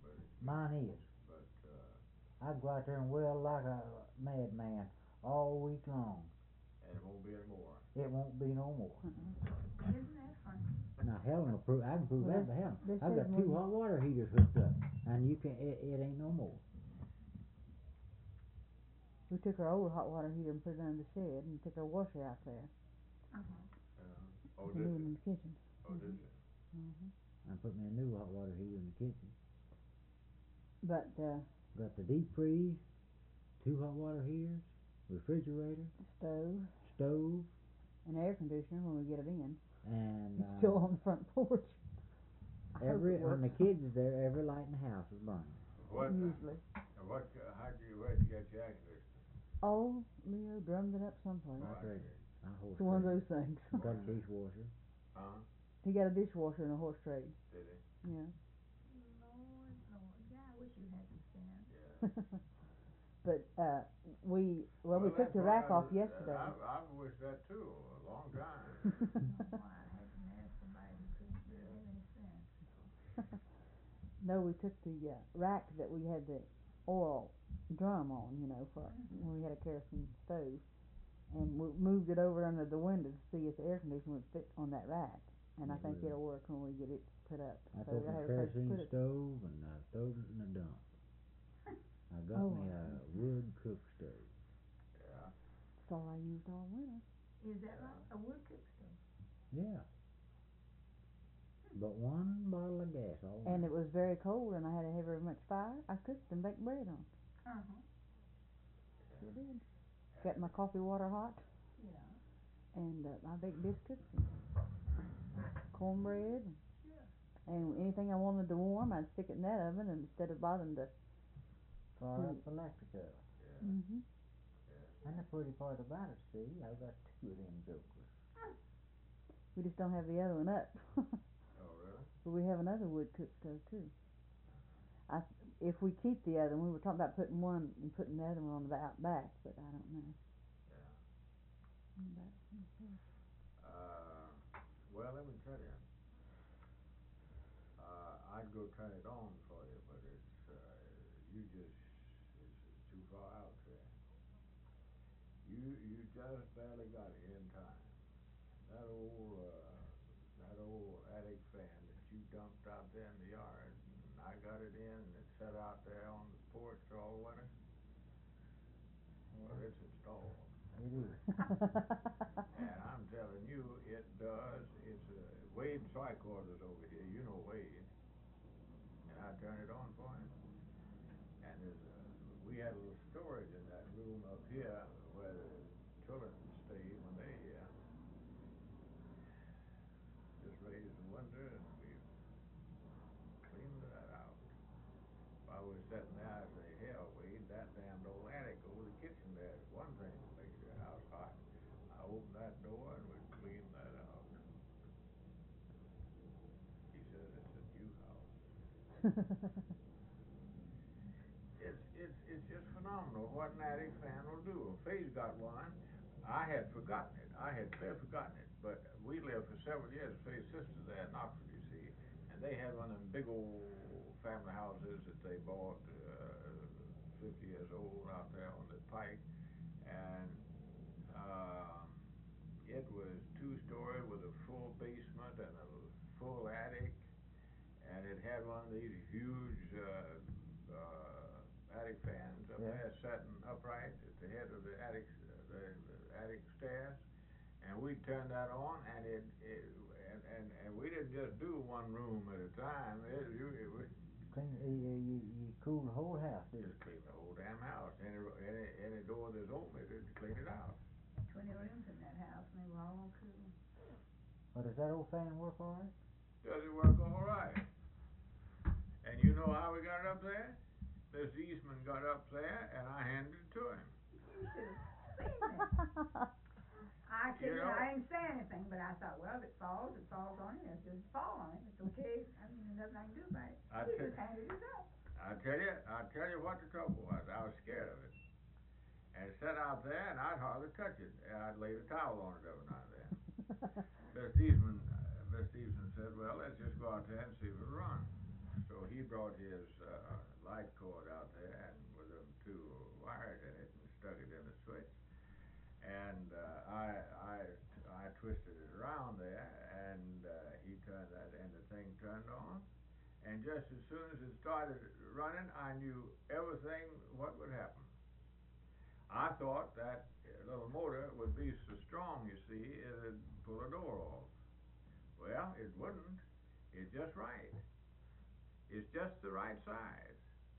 But Mine is. but I go out there and well like a madman all week long. and it won't be any more. It won't be no more. Isn't that funny? Now Helen will prove. I can prove Well, that to Helen. they I've got said 2 when- hot water heaters hooked up, and you can. It ain't no more. We took our old hot water heater and put it under the shed and took our washer out there. Oh, Put did it you? in the kitchen. Oh, did you? I put me a new hot water heater in the kitchen. But Got the deep freeze, 2 hot water heaters, refrigerator, stove stove, and air conditioner when we get it in. and It's still on the front porch. I hope every it when the works. kids is there, every light in the house is burning. What? Usually. Where'd you get your air conditioner? Oh, Leo drummed it up someplace. Oh, I That's right. see. Not horse It's one of trade. those things. Got a dishwasher. Huh? He got a dishwasher and a horse trade. Did he? Yeah. Lord, yeah, I wish you had some sense. Yeah. But we took that's the what rack I off was- yesterday. I've wished that too, a long time. Oh, I hadn't asked somebody who couldn't really have any sense. No, we took the rack that we had the oil drum on, for when we had a kerosene stove, and we moved it over under the window to see if the air conditioner would fit on that rack. And I It think will. it'll work when we get it put up. I So took I my have a place to kerosene put it. stove and I throwed it in the dump. I got Oh, me a wood cook stove. Yeah. That's all I used all winter. Is that right? A wood cook stove? Yeah. But 1 bottle of gas all And night. it was very cold, and I had to have very much fire. I cooked and baked bread on. Uh-huh. Sure did. Got my coffee water hot, Yeah. and I baked biscuits and cornbread. And anything I wanted to warm, I'd stick it in that oven instead of bothering to. Fire up the electric oven. Yeah. Mm-hmm. And the pretty part about it, see, I've got 2 of them jokers. We just don't have the other one up. Oh, really? But we have another wood cook stove too. If we keep the other one, we were talking about putting one and putting the other one on the out back, but I don't know. Yeah. But, Well, let me tell you. I'd go turn it on for you, but it's too far out there. You just barely got it in time. That old attic fan that you dumped out there in the yard, and I got it in and it sat out there on the porch all winter. Well, it's installed. It is. And I'm telling you, it does. It's Wade Tricorder's over here. You know Wade. And I turn it on for him. And we had a little storage in that room up here where the children stayed when they're here. Just raised the window and we cleaned that out. While we were sitting there, I say, hell, Wade, that damned old attic over the kitchen there is one thing that makes your house hot. I opened that door and we cleaned that out. He says it's a new house. It's just phenomenal what an attic fan will do. Faye's got one. I had forgotten it. I had clear forgotten it. But we lived for several years with Faye's sister there in Knoxville, you see. And they had one of them big old family houses that they bought 50 years old out there on the pike. And it was 2-story with a full basement and a full attic. And it had one of these huge attic fans up there sitting upright at the head of the attic stairs, and we turned that on, and and we didn't just do one room at a time. You cool the whole house, didn't Just clean the whole damn house. Any door that's open, it clean it out. 20 rooms in that house, and they were all cool. But does that old fan work all right? Does it work all right? And you know how we got it up there? Mr. Eastman got up there, and I handed it to him. You should have seen it. I You couldn't, know- I didn't say anything, but I thought, well, if it falls on him. It just fall on him. It's okay. I mean, there's nothing I can do about it. I He tell- just handed it up. I tell you what the trouble was. I was scared of it. And it sat out there, and I'd hardly touch it. And I'd lay the towel on it every now and then. Mr. Eastman said, well, let's just go out there and see if it'll run. So he brought his light cord out there and with them two wires in it and stuck it in the switch. And I twisted it around there, and he turned that, and the thing turned on. And just as soon as it started running, I knew everything what would happen. I thought that little motor would be so strong, you see, it'd pull a door off. Well, it wouldn't. It's just right. It's just the right size.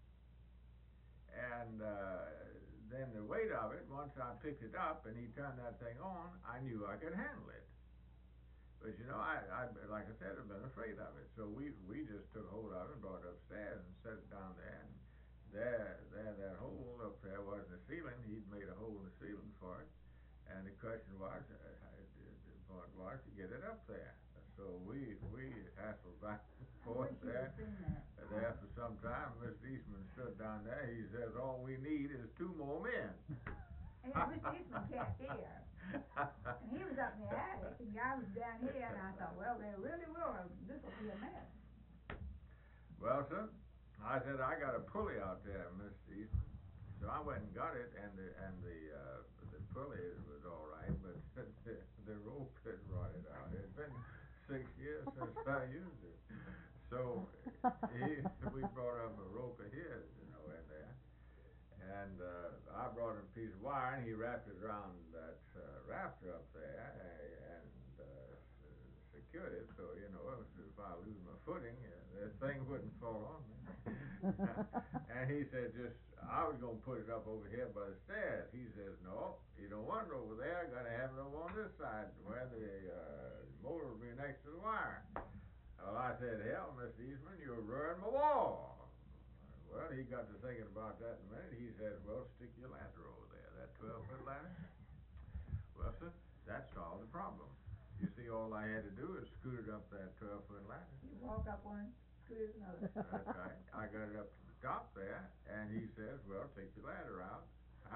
And then the weight of it, once I picked it up and he turned that thing on, I knew I could handle it. But you know, I like I said, I've been afraid of it. So we just took hold of it and brought it upstairs and set it down there. And that hole up there wasn't the ceiling. He'd made a hole in the ceiling for it. And the question was, to get it up there. So we hassled back and forth there. There for some time, Mr. Eastman stood down there. He says, all we need is 2 more men. And Mr. Eastman can't hear. And he was up in the attic, and I was down here, and I thought, well, they really will. This will be a mess. Well, sir, I said, I got a pulley out there, Mr. Eastman. So I went and got it, and the pulley was all right, but the rope had rotted out. It had been 6 years since I used it. So we brought up a rope of his, you know, in there. And I brought him a piece of wire, and he wrapped it around that rafter up there and secured it, so, you know, if I lose my footing, that thing wouldn't fall on me. And he said, I was going to put it up over here by the stairs. He says, no, you don't want it over there. Got to have it over on this side where the motor will be next to the wire. Well, I said, hell, Mr. Eastman, you'll ruin my wall. Well, he got to thinking about that in a minute. He said, well, stick your ladder over there, that 12-foot ladder. Well, sir, that solved the problem. You see, all I had to do is scoot it up that 12-foot ladder. You walk up one, scoot another. That's right. I got it up to the top there, and he says, well, take your ladder out.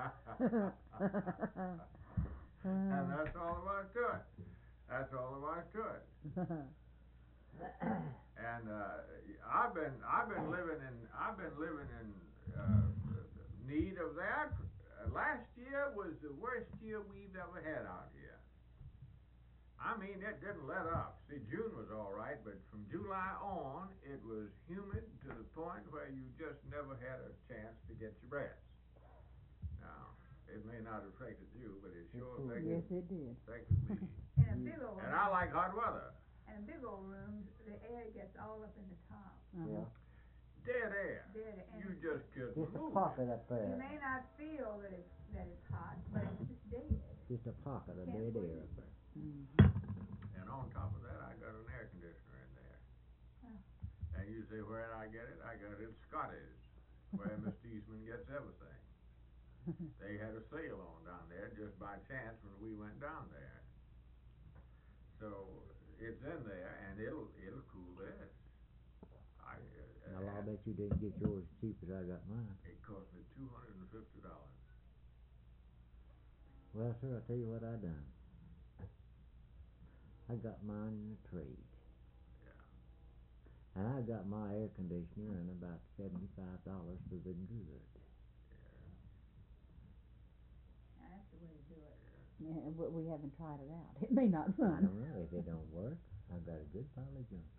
And that's all there was to it. That's all there was to it. And I've been living in need of that. Last year was the worst year we've ever had out here. I mean, it didn't let up. See, June was all right, but from July on, it was humid to the point where you just never had a chance to get your breath. Now, it may not have affected you, but it sure affected me. Yes, it did. In a big old And I like hot weather. In big old rooms, the air gets all up in the top. Yeah. Dead air. Dead air. You just couldn't Just a move. pocket up there. You may not feel that it's hot, but it's just dead. Just a pocket of Can't dead breathe. air up there. And on top of that, I got an air conditioner in there. Oh. And you say, where did I get it? I got it at Scotty's, where Mr. Eastman gets everything. They had a sale on down there just by chance when we went down there. So it's in there, and it'll cool this. Now, I'll bet you didn't get yours as cheap as I got mine. It cost me $250. Well, sir, I'll tell you what I done. I got mine in a trade. Yeah. And I got my air conditioner and about $75 for the good. That's the way to do it. Yeah, but we haven't tried it out. It may not I run. don't know if it don't work. I've got a good pile of junk.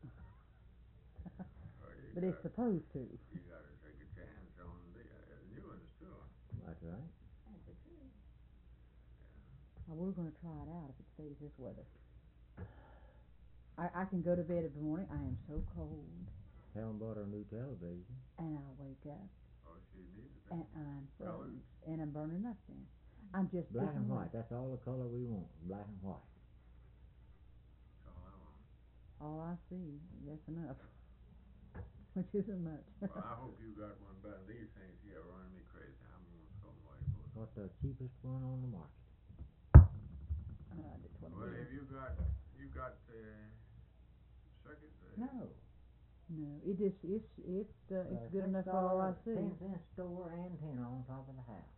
But it's supposed to. You got to take a chance on the new ones too. That's right. That's the truth. We're going to try it out if it stays this weather. I can go to bed every morning. I am so cold. Helen bought her new television. And I wake up Oh, she needs it. and I'm Color? froze. And I'm burning up then. I'm just Black and picking white. That's all the color we want. Black and white. That's all I want. All I see, that's enough. Which isn't much. Well, I hope you got one better. These things here are running me crazy. I'm going to throw them away. What's the cheapest one on the market? Just what Well, it have is. you got circuit? No. No, it just, it's good enough for all I see. 10-cent store antenna on top of the house.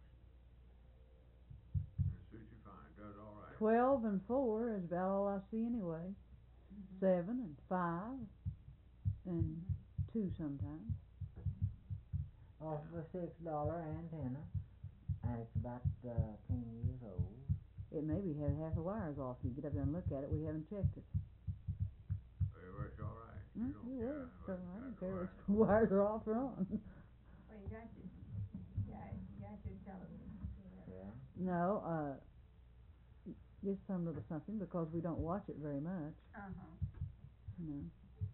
It suits you fine. Does all right. 12 and 4 is about all I see anyway. 7 and 5 and 2 sometimes. Off of a $6 antenna, and it's about 10 years old. It maybe had half the wires off. You get up there and look at it. We haven't checked it. It works all right. You It don't care works. So whether I it's don't got care the if the wires are off or on. Well, you got your television. Yeah. No, just some little something because we don't watch it very much. Uh-huh. You know.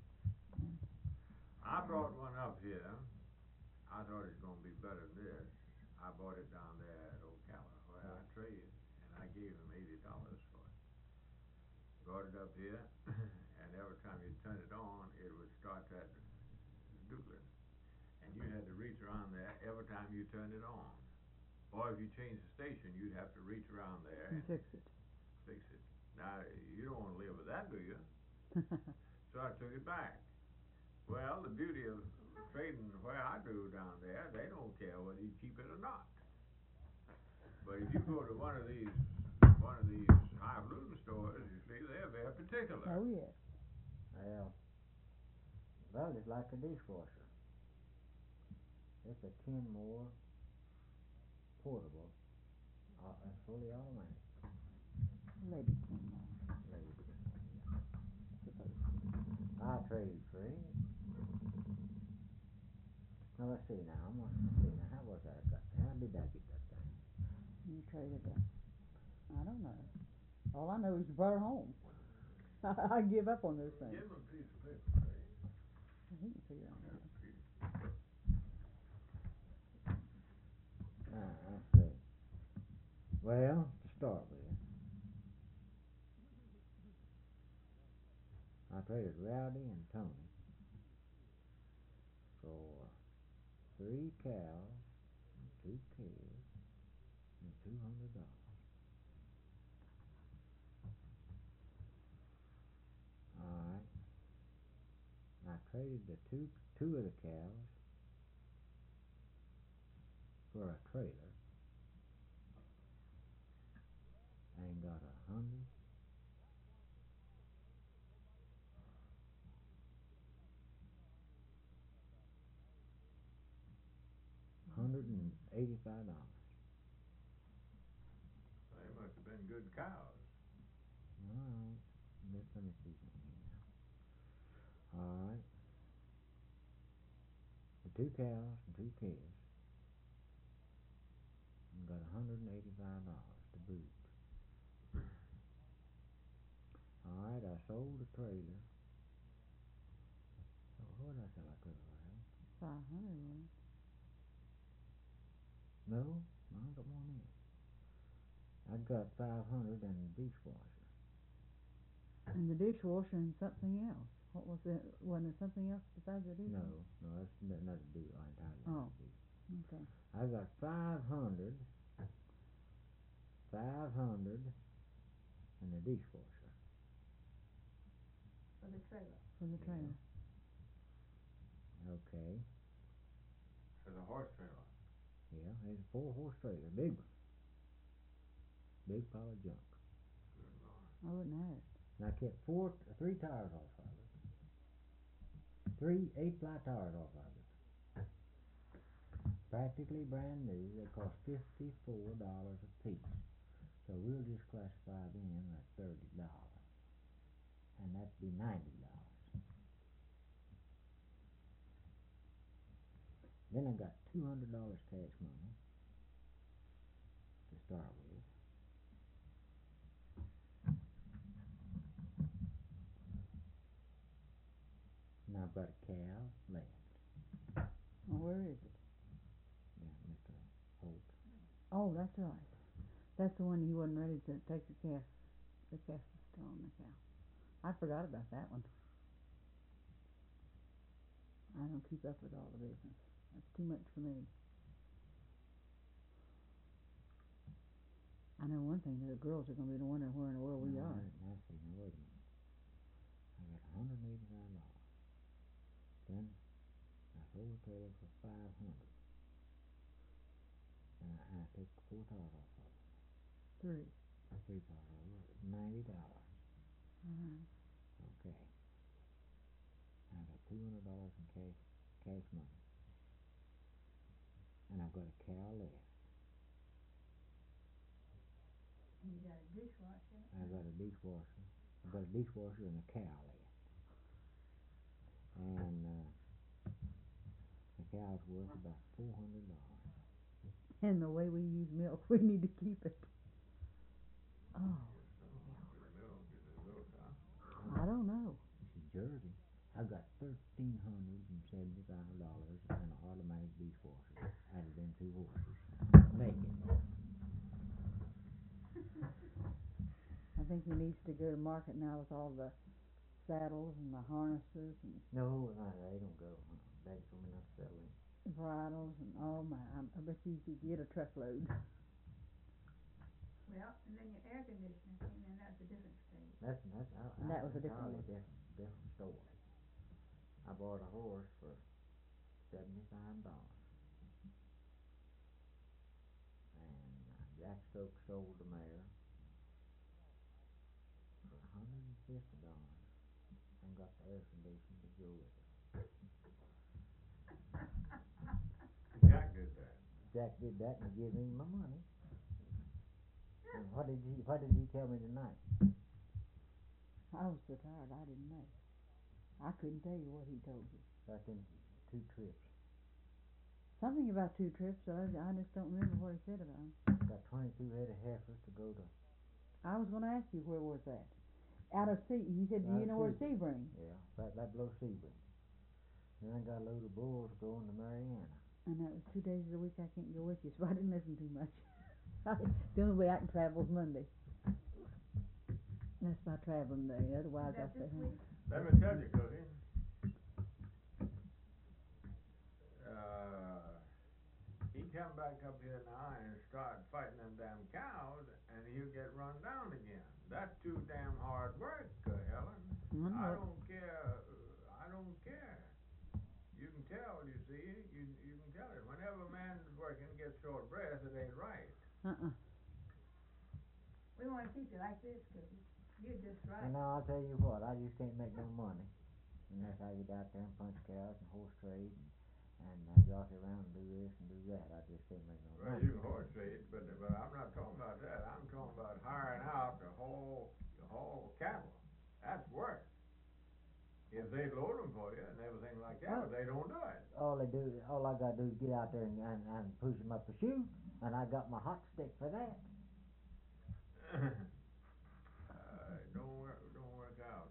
I brought one up here. I thought it was going to be better than this. I bought it down there at Ocala where I traded, and I gave him $80 for it. Brought it up here, and every time you turn it on, it would start that doodling. And you had to reach around there every time you turned it on. Or if you changed the station, you'd have to reach around there And and fix it. fix it. Now, you don't want to live with that, do you? So I took it back. Well, the beauty of trading where I do down there, they don't care whether you keep it or not. But if you go to one of these highfalutin stores, you see, they're very particular. Oh yeah. Well, it's like a dishwasher. It's a Kenmore portable, and fully automatic. Lady Kenmore. Lady Kenmore, yeah. I traded for it. Now let's see now. How was that? How did I get that thing? You traded that. I don't know. All I know is you brought her home. I give up on those things. Give them a piece of paper, please. He can figure out that. Let's see. Well, to start with, I traded Rowdy and Tony for 3 cows and 2 pigs and $200. Alright. I traded the two of the cows for a trailer and got $185. They must have been good cows. Alright. Let me see something here. Alright. The 2 cows and 2 pigs and got $185 to boot. Alright, I sold the trailer. So what did I sell that trailer for? 500, wasn't it? No, I got more than that. I got 500 and the dishwasher. And the dishwasher and something else. What was it? Wasn't it something else besides the dishwasher? No, that's not to do entirely. Oh. Okay. I got 500 and the dishwasher. For the trailer. For the trailer. Okay. For the horse trailer. Yeah, it's a 4-horse trailer, big one. Big pile of junk. Good Lord. I wouldn't have it. And I kept 3 tires off of it. 3 8-ply tires off of it. Practically brand new. They cost $54 a piece. So we'll just classify them at $30. And that'd be $90. Then I got $200 cash money to start with. And I've got a cow left. Well, where is it? Yeah, Mr. Holt. Oh, that's right. That's the one he wasn't ready to take the calf. The calf was still on the cow. I forgot about that one. I don't keep up with all the business. That's too much for me. I know one thing, the girls are going to be wondering where in the world we are. Now see, now wait a minute. I got $185. Then I sold the trailer for $500. And I took 4 tires off of it. 3. 3 tires off of it. $90. Uh-huh. Okay. I got $200 in cash money, and I've got a cow left. You got a dishwasher. I've got a dishwasher. I've got a dishwasher and a cow left. And the cow's worth about $400. And the way we use milk, we need to keep it. Oh, I don't know. She's Jersey. I've got $1,375 in an automatic dishwasher out of them two horses. Naked. I think he needs to go to market now with all the saddles and the harnesses and No, they don't go. They told me not to sell them. bridles and oh my, I bet you could get a truckload. Well, and then your air conditioner came in, that's a different state. That was a different entirely one. different story. I bought a horse for $75. And Jack Stokes sold the mare for $150 and got the air conditioner to go with it. Jack did that. Jack did that and gave me my money. And what did he tell me tonight? I was so tired, I didn't know. I couldn't tell you what he told you. About them 2 trips. Something about 2 trips, so I just don't remember what he said about them. Got 22 head of heifers to go to. I was going to ask you where was that? Out of he said, do Out you of know where Sebring. Sebring? Yeah, right below Sebring. Then I got a load of bulls going to Mariana. And that was 2 days of the week I can't go with you, so I didn't listen too much. The only way I can travel is Monday. That's my traveling day, otherwise I Is that stay this home. week? Let me tell you, Cookie. He come back up here now and start fighting them damn cows, and he'll get run down again. That's too damn hard work, Helen. I don't care. I don't care. You can tell, you see. You can tell it. Whenever a man's working, gets short breath, it ain't right. We want to keep you like this, Cookie. You're just right. And now I'll tell you what, I just can't make no money unless I get out there and punch cows and horse trade and jockey around and do this and do that. I just can't make no Well, money. you can horse trade, but I'm not talking about that. I'm talking about hiring out the whole cattle. That's work. If they load them for you and everything like that, but they don't do it. All I gotta do is get out there and push them up a chute, and I got my hot stick for that. Don't work out.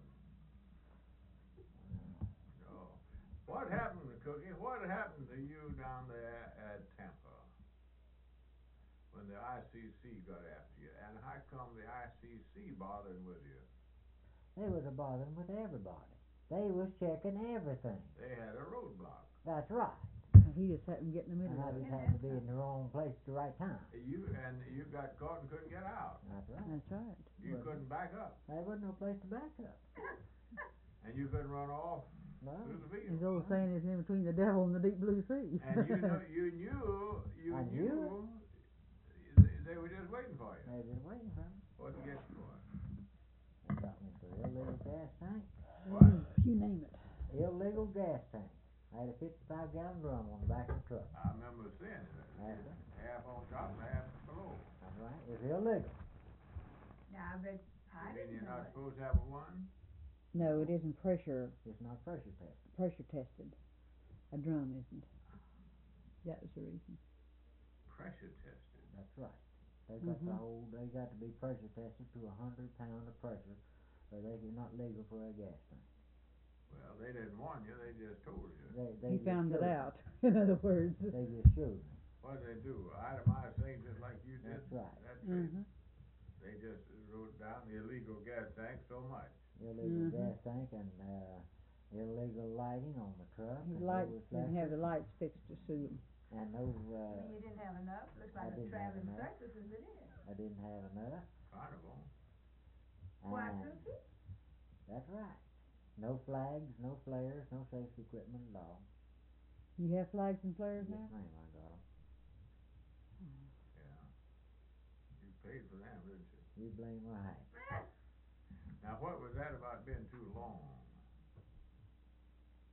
No. What happened, Cookie? What happened to you down there at Tampa when the ICC got after you? And how come the ICC bothered with you? They was a bothering with everybody. They was checking everything. They had a roadblock. That's right. He just happened to get in the middle And I of it. just happened to be in the wrong place at the right time. You got caught and couldn't get out. That's right. That's right. You couldn't back up, There wasn't no place to back up. and you couldn't run off No. through the His field. old saying is in between the devil and the deep blue sea. And you knew I knew they were just waiting for you. They was waiting for me. What to get you for? They got me for illegal gas tank. What? You name it. Illegal gas tank. I had a 55-gallon drum on the back of the truck. I remember seeing it. That's right. Half on top and half below. That's right. It's illegal. Now, but I You mean didn't you're know not it. supposed to have one? No, it isn't pressure It's not pressure tested. tested. A drum isn't. That was the reason. Pressure tested. That's right. They got they got to be pressure tested to 100 pound of pressure, or they're not legal for a gas tank. Well, they didn't warn you, they just told you. They He just found it showed me. out. In other words. They just showed me. What did they do? Itemize things just like you did? That's right. That's it. Mm-hmm. They just wrote down the illegal gas tank so much. Illegal gas tank and illegal lighting on the truck. His and lights no didn't have the reflectors, lights fixed to suit him. and no. I mean, you didn't have enough. Looks I like a didn't have traveling enough. circus as it is. I didn't have enough. Carnival. Why, And Cookie? that's right. No flags, no flares, no safety equipment at all. You have flags and flares Yes, now? ma'am, I got 'em. Yeah. You paid for them, didn't you? You blame right. Now, what was that about being too long?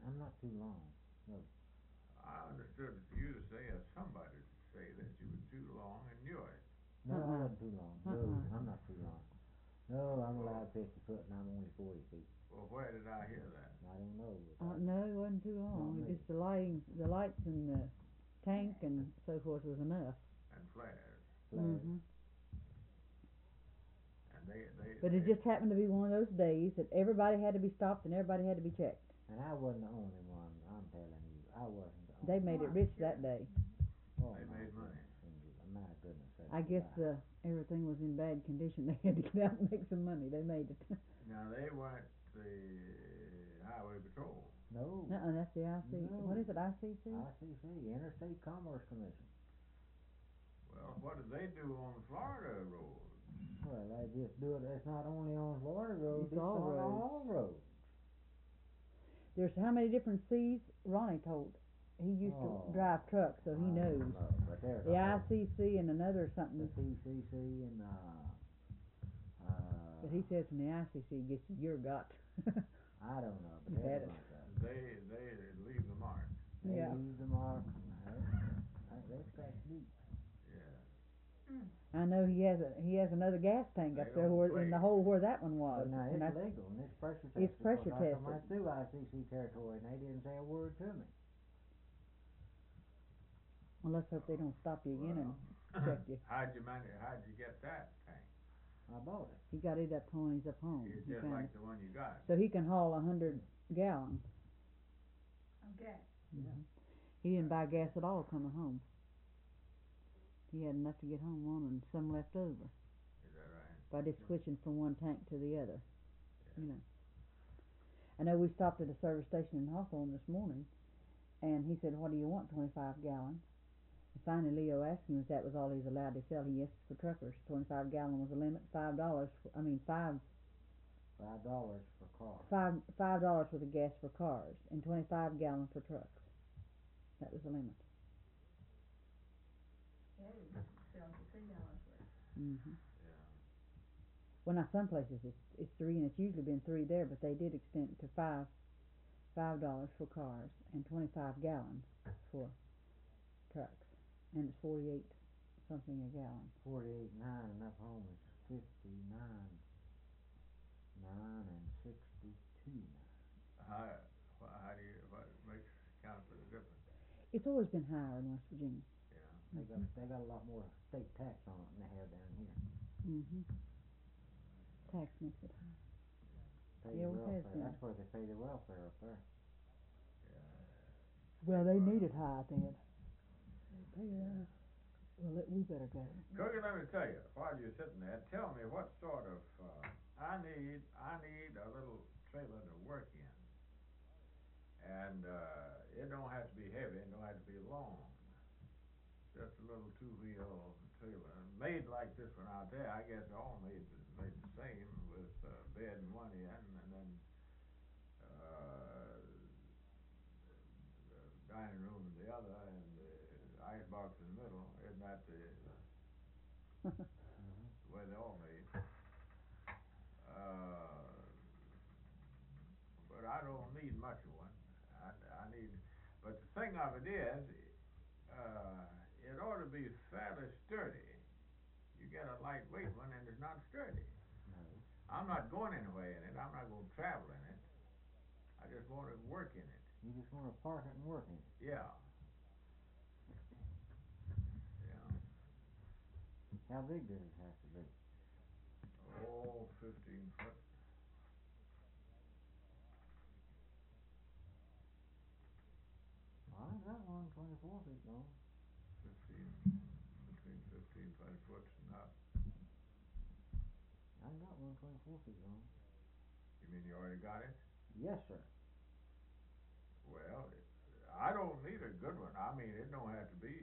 I'm not too long. No. I understood you to say, or somebody to say that you were too long and knew it. No, I Uh-uh. wasn't too long. No, I'm not too long. No, I'm allowed 50 foot and I'm only 40 feet. Well, where did I hear that? I don't know. But No, it wasn't too long. Not It me. just the lights in the tank and so forth was enough. And flares. flares. Mhm. And they. But it just happened to be one of those days that everybody had to be stopped and everybody had to be checked. And I wasn't the only one. I'm telling you, I wasn't the only. They made it rich that day. Oh, They my made money. goodness, my goodness. that's I guess a lie. everything was in bad condition. They had to get out and make some money. They made it. Now they weren't the highway patrol. No. That's the IC. No. What is it? ICC? ICC, Interstate Commerce Commission. Well, what did they do on Florida roads? Well, they just do it. It's not only on Florida roads. It's all on roads. all roads. There's how many different C's? Ronnie told. He used Oh, to drive trucks, so he I knows. don't know, but there's The a whole- ICC and another the something. CCC and But he says when the ICC gets you, you're got. I don't know, but You've there's had a it. bunch of them. They leave the mark. They Yeah. leave the mark. They scratch deep. Yeah. I know he has another gas tank They up there don't where, in the play. hole where that one was. But now and it's I, legal and it's pressure tested. It's pressure because I come tested. right through ICC territory and they didn't say a word to me. well, let's hope they don't stop you again and check you. How'd you get that tank? I bought it. He got it up when he's up home. It's He just found like it. the one you got. So he can haul 100 gallons. Okay. Mhm. He didn't buy gas at all coming home. He had enough to get home on and some left over Is that right? by just switching from one tank to the other. Yeah. You know. I know we stopped at a service station in Hawthorne this morning, and he said, "What do you want? 25 gallon?" And finally, Leo asked him if that was all he was allowed to sell. Yes, for truckers, 25 gallon was the limit. $5. $5 $5 for car. $5 for the gas for cars and 25 gallon for trucks. That was the limit. Yeah, we sell for $3 worth. Mhm. Yeah. Well, now some places it's 3, and it's usually been 3 there, but they did extend it to $5 for cars and 25 gallon for trucks, and it's 48 something a gallon. 48.9 and up home is 59.9 and 62.9. How do you what makes count for the difference? It's always been higher in West Virginia. Yeah. They got a lot more state tax on it than they have down here. Mhm. Tax makes it high. Pay Yeah, the it has welfare. been. That's where they pay the welfare up there. Yeah. Well, they need it high then. They pay that. Well, we better go. Cookie, let me tell you, while you're sitting there, tell me what sort of I need a little trailer to work in. And it don't have to be heavy, it don't have to be long. Just a little 2-wheel trailer, made like this one out there. I guess all made the same, with bed in one end, and then the dining room in the other, and the ice box in the middle. Isn't that the way they all made? But I don't need much of one. I need, but the thing of it is, it ought to be fairly sturdy. You get a lightweight one and it's not sturdy. No. I'm not going anywhere in it. I'm not going to travel in it. I just want to work in it. You just want to park it and work in it. Yeah. Yeah. How big does it have to be? Oh, 15 foot. I got one 24 feet long. 15, between 15, 20 foot and up. I got one 24 feet long. You mean you already got it? Yes, sir. Well, I don't need a good one. I mean, it don't have to be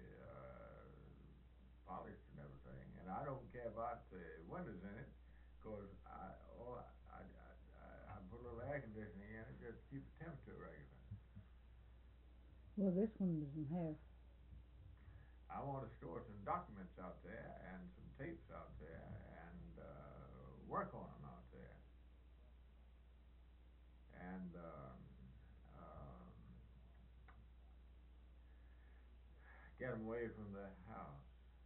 polished and everything, and I don't care about the windows in it, cause I put a little air conditioning in it just to keep the temperature regular. Well, this one doesn't have. I want to store some documents out there and some tapes out there and work on them out there. And get 'em away from the house.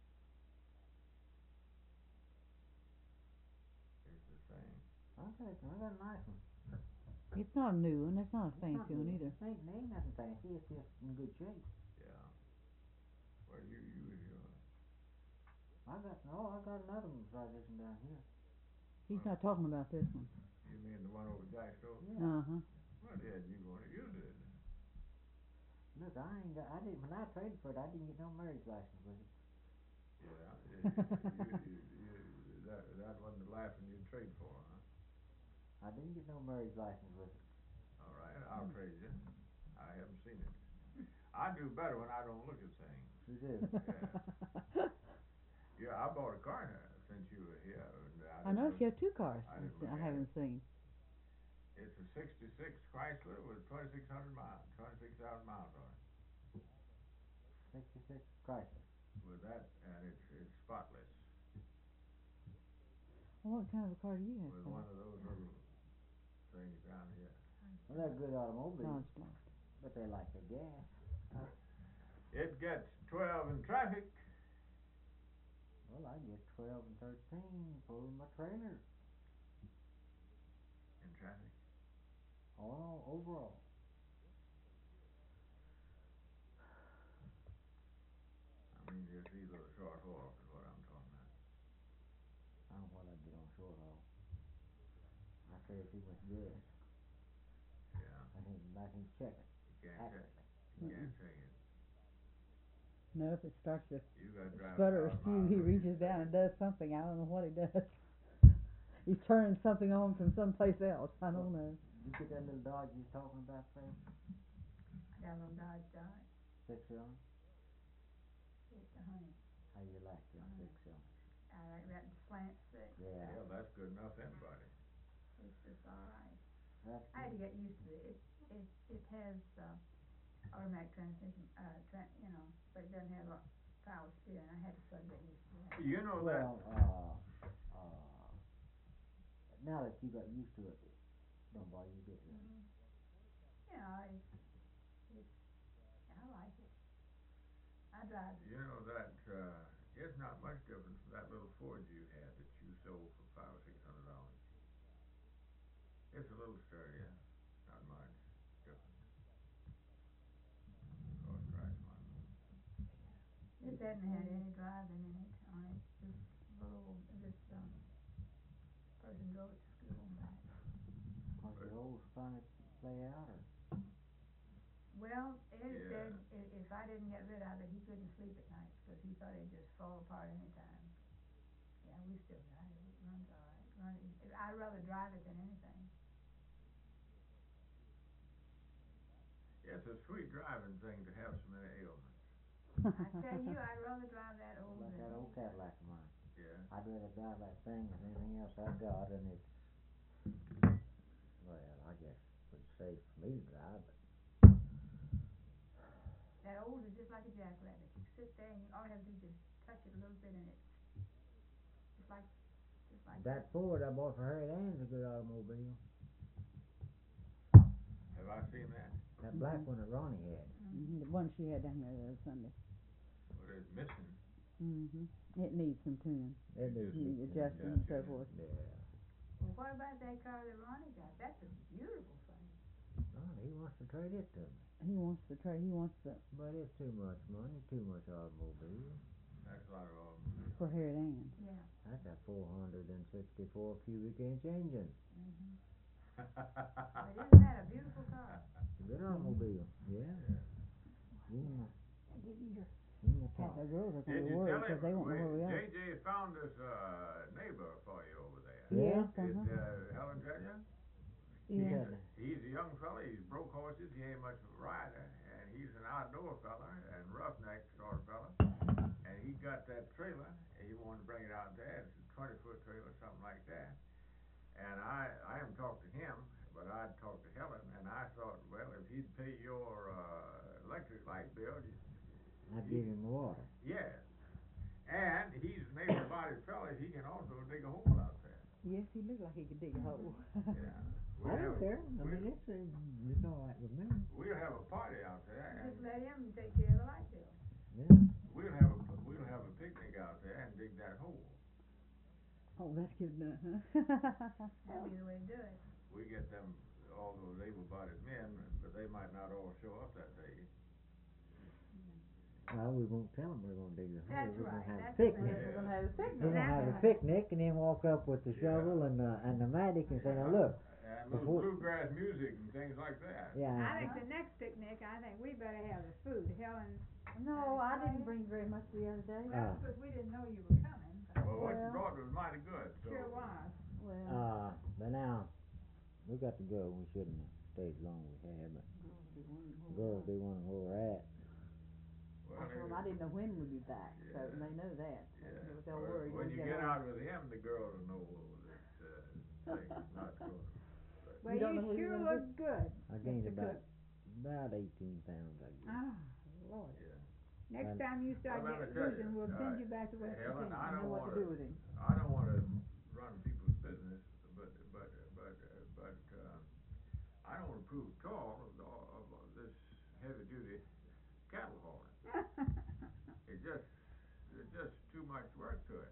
It's the same. I got a nice one. It's not a new one, it's not a It's not fancy one new. either. Ain't nothing fancy, it's just in good shape. Yeah. Well, you use yours. I got another one beside this one down here. He's not talking about this one. You mean the one over Jack's store? Yeah. Uh-huh. Well, yeah, you gonna use it. Look, I didn't, when I traded for it, I didn't get no marriage license with it. Yeah. That wasn't the last one you'd trade for, huh? I didn't get no marriage license with it. All right, I'll trade you. I haven't seen it. I do better when I don't look at things. You do? Yeah. Yeah, I bought a car since you were here. And I noticed you have two cars I didn't look I at haven't seen. It's a '66 Chrysler with 2,600 miles, 26,000 miles on it. 66 Chrysler. With that, and it's spotless. Well, what kind of a car do you have? With one of those little things down here. Well, they're good automobiles, Constant. but they like their gas. It gets 12 in traffic. Well, I get 12 and 13 pulling my trailer. In traffic. All overall. I mean, just either a short haul is what I'm talking about. I don't know what I'd get on short haul. I carry too much gas. Yeah, I can check it you can't check. accurately. You can't check it. No, if it starts to You got to drive sputter or 1,000 spew, miles he before you reaches check down it. and does something. I don't know what he does. He's turning something on from someplace else. I don't know. You get that little Dodge you was talking about, Fred? I got a little Dodge Dodge. 6-cylinder? It's a honey. How you like them 6-cylinders? I like that slant six. Yeah. Yeah, that's good enough for anybody. It's just all right. That's I had to good. get used to it. It has automatic transmission, you know, but it doesn't have a power steering. I had to sort of get used to that. You know that. Well, now that you got used to it, it don't bother you a bit. Mm-hmm. You know, I like it. I drive it. You know that it's not much different from that little Ford you had that you sold for $500 or $600. It's a little sturdier, not much different. Of course, drives my This hadn't had any driving in it on it. This person drove it to school and back. Was the old Sonic play out, or? Well, Eddie Yeah. said if I didn't get rid of it, he couldn't sleep at night because he thought it'd just fall apart any time. Yeah, we still got it. It runs all right. I'd rather drive it than anything. It's a sweet driving thing to have so many ailments. I tell you, I'd rather drive that old Like than that old anything. Cadillac of mine. Yeah. I'd rather drive that thing than anything else I got, and it's, well, I guess pretty safe for me to drive, but That old is just like a jackrabbit. You sit there and all you have to do is just touch it a little bit and it's just like that Ford I bought for Harriet Ann's a good automobile. Have I seen that? That black one that Ronnie had. Mm-hmm. The one she had down here the other Sunday. What is missing? Mm-hmm. It needs some tuning. It is. Need adjusting and so forth. Yeah. Well, what about that car that Ronnie got? That's a beautiful thing. Oh, he wants to trade it to me. He wants to try. He wants the But it's too much money, too much automobile. That's a lot of all. for Harriet Ann. Yeah. That's a 464 cubic inch engine. Mm-hmm. But isn't that a beautiful car? It's a good automobile. Yeah. You wanna Give you your talk. the girls are Did gonna be you worried tell him? because they won't know where we are. JJ found this neighbor for you over there. Yes, Did uh-huh. Helen tell you? Yeah. He's a young fella. He's broke horses. He ain't much of a rider, and he's an outdoor fella and roughneck sort of fella. And he got that trailer. And he wanted to bring it out there. It's a 20-foot trailer, something like that. And I haven't talked to him, but I talked to Helen, and I thought, well, if he'd pay your electric light bill, I'd give him water. yeah. And he's an able-bodied fella. He can also dig a hole out there. Yes, he looked like he could dig a hole. Yeah. I don't care. I mean, it's all right with me. We'll have a party out there. Just And let him take care of the light bill. Yeah. We'll have a picnic out there and dig that hole. Oh, that's good enough, huh? That'd be the way to do it. We get them, all those able-bodied men, but they might not all show up that day. Well, we won't tell them we're gonna dig the hole. That's We're gonna right, have a that's picnic. right. We're gonna have a We're picnic. gonna have a Exactly. picnic and then walk up with the shovel and the mattock and say, now look, And Before- little bluegrass music and things like that. I yeah, think the next picnic, I think we better have the food. Helen, No, I didn't bring very much the other day. well, because we didn't know you were coming, but Well, what you Well- brought was mighty good, so. sure was. Well, but now, we got to go. We shouldn't have stayed as long as we had, but girls be wondering where we're at. Well, I told them I didn't know when we'd be back, so Yeah. they know that. Yeah, They're well, worried when we you get get home. out with him, the girls will know that, things not going. Well, You don't know you who you're sure gonna look good, I gained Mr. about Cook. 18 pounds, I guess. Oh, Lord. Yeah. Next And- time you start Well, let me getting tell losing, you, we'll send you back to West Helen, Virginia. I I don't know what to wanna- do with him. I don't wanna run people's business, but, I don't approve at all of this heavy-duty cattle hauling. There's just too much work to it.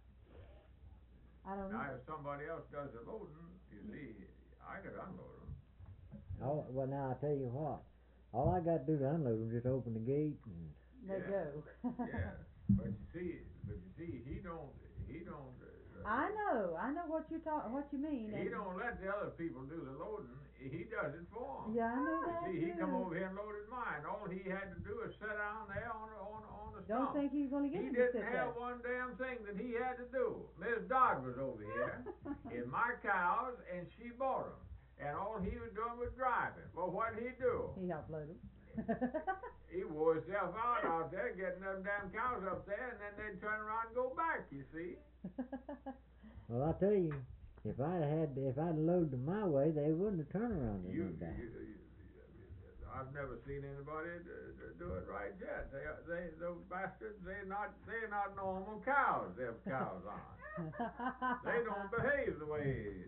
I don't know. Now, if somebody else does the loading, you see, I could unload them. Oh, well, now I tell you what. All I got to do to unload them is just open the gate and They Yeah. go. Yeah, but you see, he don't. I know what you mean. He and- don't let the other people do the loading. He does it for 'em. Yeah, I know that See, he come too. over here and loaded mine. All he had to do is sit down there on the Don't stump. think he's gonna get He him to sit didn't there. have one damn thing that he had to do. Miss Dodd was over here in my cows, and she bought 'em. And all he was doing was driving. Well, what'd he do? He helped load him. He wore himself out there getting them damn cows up there, and then they'd turn around and go back, you see. well, I tell you, if I'd loaded them my way, they wouldn't have turned around and went back. I've never seen anybody do it right yet. Those bastards, they're not normal cows. Them cows aren't. They don't behave the way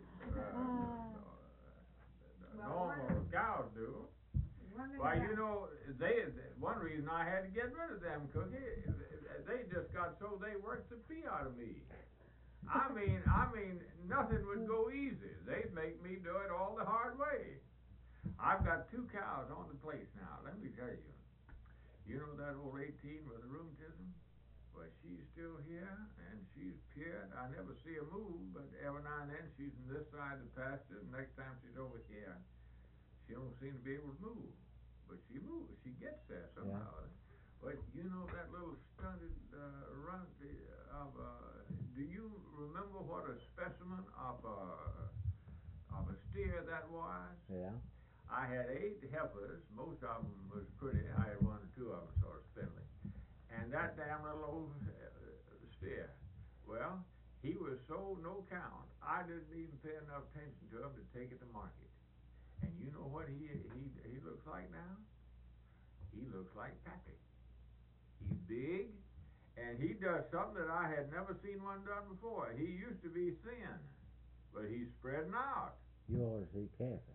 normal cows do. One thing Why, about- you know, one reason I had to get rid of them, Cookie, they just got so they worked the pee out of me. I mean, nothing would go easy. They'd make me do it all the hard way. I've got 2 cows on the place now, let me tell you. You know that old 18 with the rheumatism? Well, she's still here, and she's pure. I never see her move, but every now and then she's on this side of the pasture, and next time she's over here, she don't seem to be able to move. But she moves, she gets there somehow. But you know that little stunted runt do you remember what a specimen of a steer that was? Yeah. I had 8 heifers, most of them was pretty, I had 1 or 2 of them sort of spindly. And that damn little old steer, well, he was so no count, I didn't even pay enough attention to him to take it to market. And you know what he looks like now? He looks like Pappy. He's big, and he does something that I had never seen one done before. He used to be thin, but he's spreading out. You ought to see Cassie.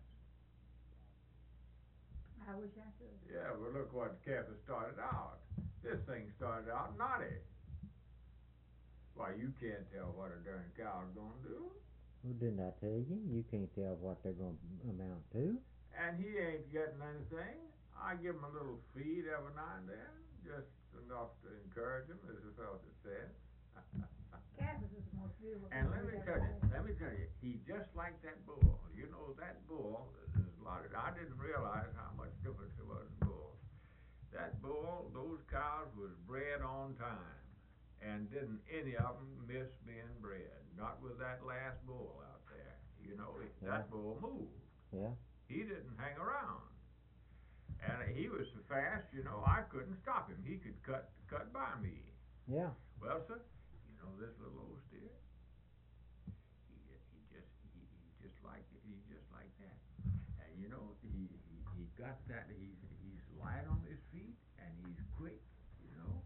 I wish I could. Yeah, well, look what Kathy started out. This thing started out naughty. Why, you can't tell what a darn cow's gonna do. Well, didn't I tell you? You can't tell what they're going to amount to. And he ain't getting anything. I give him a little feed every now and then, just enough to encourage him, as the fellow says. Cass is the most beautiful. And thing let me we've tell ever you, had. he's just like that bull. You know, that bull, there's a lot of, I didn't realize how much difference there was in bulls. That bull, those cows was bred on time, and didn't any of them miss being bred. Not with that last bull out there. You know, that bull moved. Yeah. He didn't hang around. And he was so fast, you know, I couldn't stop him. He could cut by me. Yeah. Well, sir, you know this little old steer? He just like that. And you know, he got that. He's light on his feet, and he's quick. You know.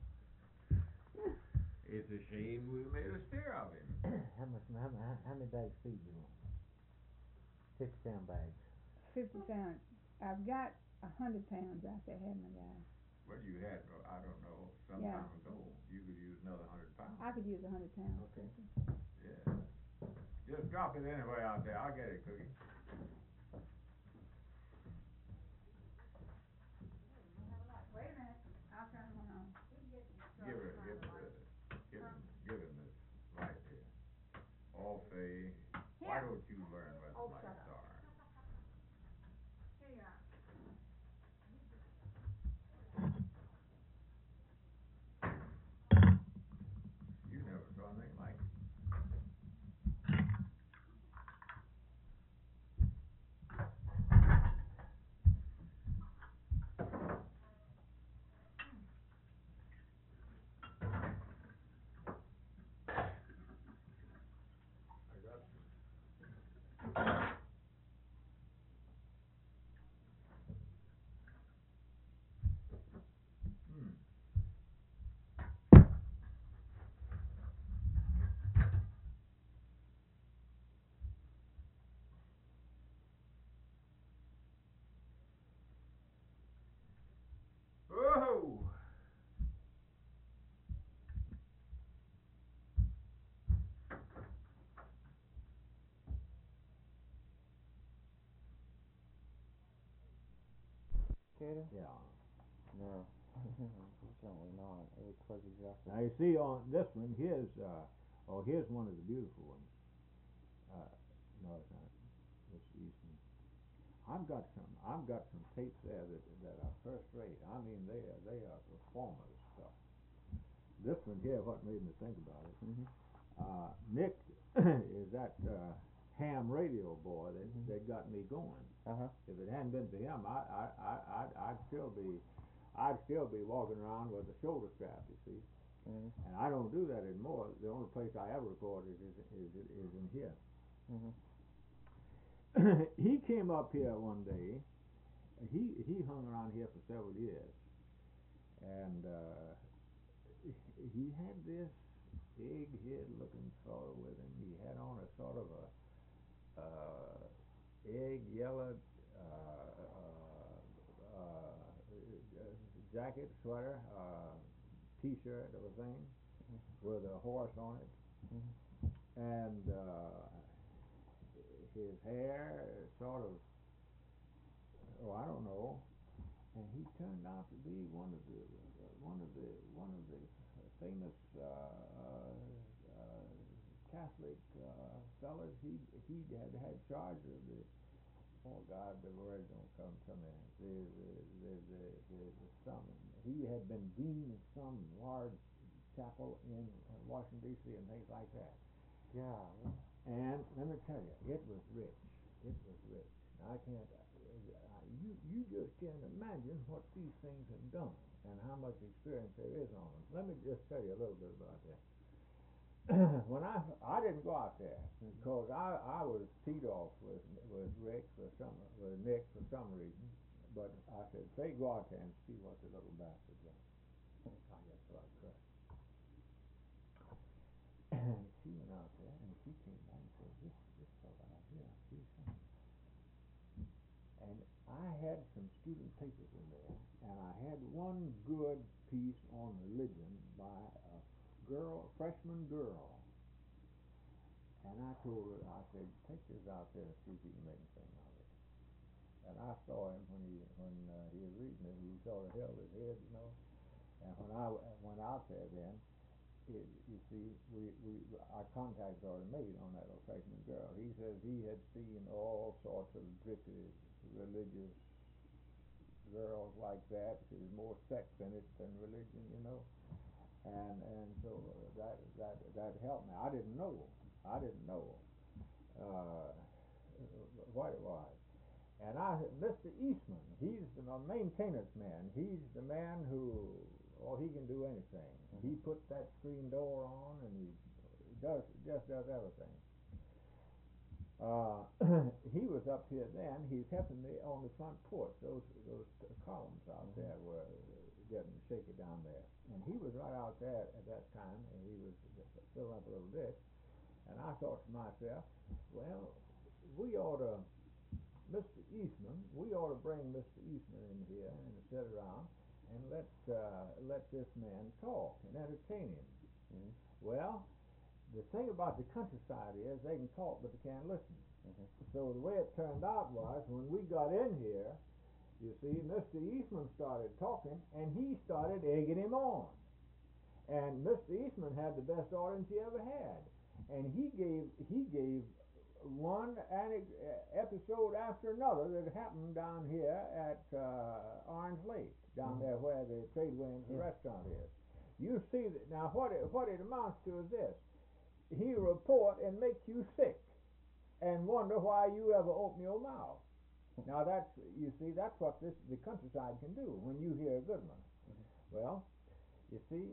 It's a shame we made a steer of him. how many bags of feed you want? 50-pound bags. 50 pounds. I've got 100 pounds out there, haven't I, guys? Well, you had, I don't know, some some Yeah. time ago, you could use another 100 pounds. I could use 100 pounds. Okay. Yeah. Just drop it anyway out there. I'll get it, Cookie. Wait a minute, I'll turn one on. Give him this light here. Oh, Faye, why don't you learn where the lights are? Here you are. You never saw anything like it. I got Hmm. Whoa! Gator? Yeah. No. Unfortunately not. It looks like exactly. Now you see on this one, here's one of the beautiful ones. No, it's not. It's Eastman. I've got some tapes there that are first rate. I mean, they are performers stuff. This one here, what made me think about it. Nick is that ham radio boy that got me going. If it hadn't been for him, I'd still be walking around with a shoulder strap, you see. And I don't do that anymore. The only place I ever recorded is in here. He came up here one day. He hung around here for several years, and he had this egghead looking fellow with him. He had on a sort of a egg yellow jacket, sweater, t-shirt or thing with a horse on it, and his hair sort of, I don't know, and he turned out to be one of the famous Catholic fellas. He had charge of the, oh God, the word don't come to me. He had been dean of some large chapel in Washington D.C. and things like that. Yeah. And let me tell you, it was rich. It was rich. I can't. You just can't imagine what these things have done and how much experience there is on them. Let me just tell you a little bit about that. When I didn't go out there because I was teed off with Nick for some reason. But I said, say go out there and see what the little bastard's done. I guess so I could. And she went out there and she came back and said, this fellow out here, he's something. And I had some student papers in there, and I had one good piece on religion by a freshman girl. And I told her, I said, take this out there and see if you can make anything of it. And I saw him when he was reading it. He sort of held his head, you know. And when I went out there then, you see, our contacts already made on that little freshman girl. He says he had seen all sorts of drippy religious girls like that. There's more sex in it than religion, you know. And so that helped me. I didn't know what it was. And Mr. Eastman, he's the maintenance man. He's the man who, he can do anything. He puts that screen door on, and he does everything. He was up here then. He's helping me on the front porch. Those columns out there were getting shaky down there. And he was right out there at that time, and he was filling up a little ditch. And I thought to myself, well, Mr. Eastman, we ought to bring Mr. Eastman in here and sit around and let this man talk and entertain him. Mhm. Well, the thing about the countryside is they can talk, but they can't listen. Mhm. So the way it turned out was when we got in here, you see, Mr. Eastman started talking, and he started egging him on. And Mr. Eastman had the best audience he ever had, and he gave one episode after another that happened down here at Orange Lake, down there where the Tradewinds restaurant is. You see that now. What it amounts to is this: he report and make you sick, and wonder why you ever open your mouth. Now that's, you see, that's what the countryside can do when you hear a good one. Well, you see,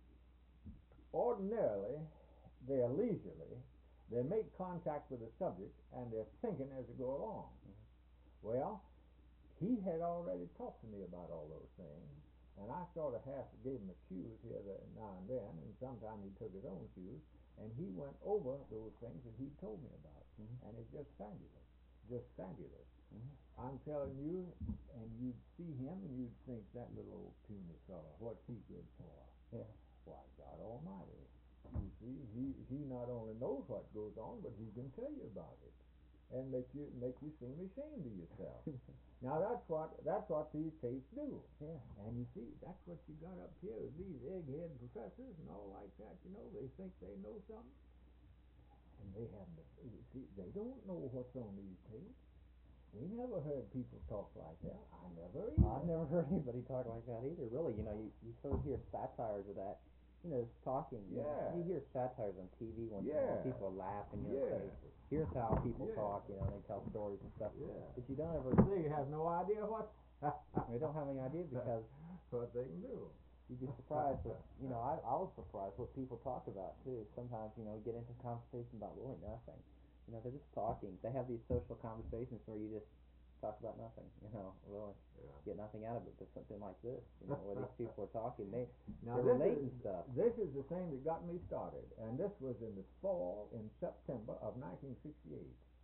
ordinarily they're leisurely, they make contact with the subject, and they're thinking as they go along. Well, he had already talked to me about all those things, and I sort of half gave him a cues here now and then, and sometimes he took his own cues, and he went over those things that he told me about, and it's just fabulous, just fabulous. I'm telling you, and you'd see him and you'd think, that little old puny fellow, what's he good for? Yeah. Why, God Almighty. You see, he not only knows what goes on, but he can tell you about it, and make you seem ashamed of yourself. Now that's what these tapes do. Yeah. And you see, that's what you got up here with these egghead professors and all like that. You know, they think they know something, and they haven't. You see, they don't know what's on these tapes. They never heard people talk like that. I never either. I've never heard anybody talk like that either. Really, you sort of hear satires of that. Just talking. Yeah. You hear satires on TV when people are laughing. Yeah. Say, here's how people talk. They tell stories and stuff. Yeah. But you don't ever. They have no idea what. They don't have any idea because what they can do. you'd be surprised that I was surprised what people talk about too. Sometimes get into conversation about really nothing. They're just talking. They have these social conversations where you just talk about nothing. Really get nothing out of it. But something like this, where these people are talking, they're relating stuff. This is the thing that got me started, and this was in the fall, in September of 1968.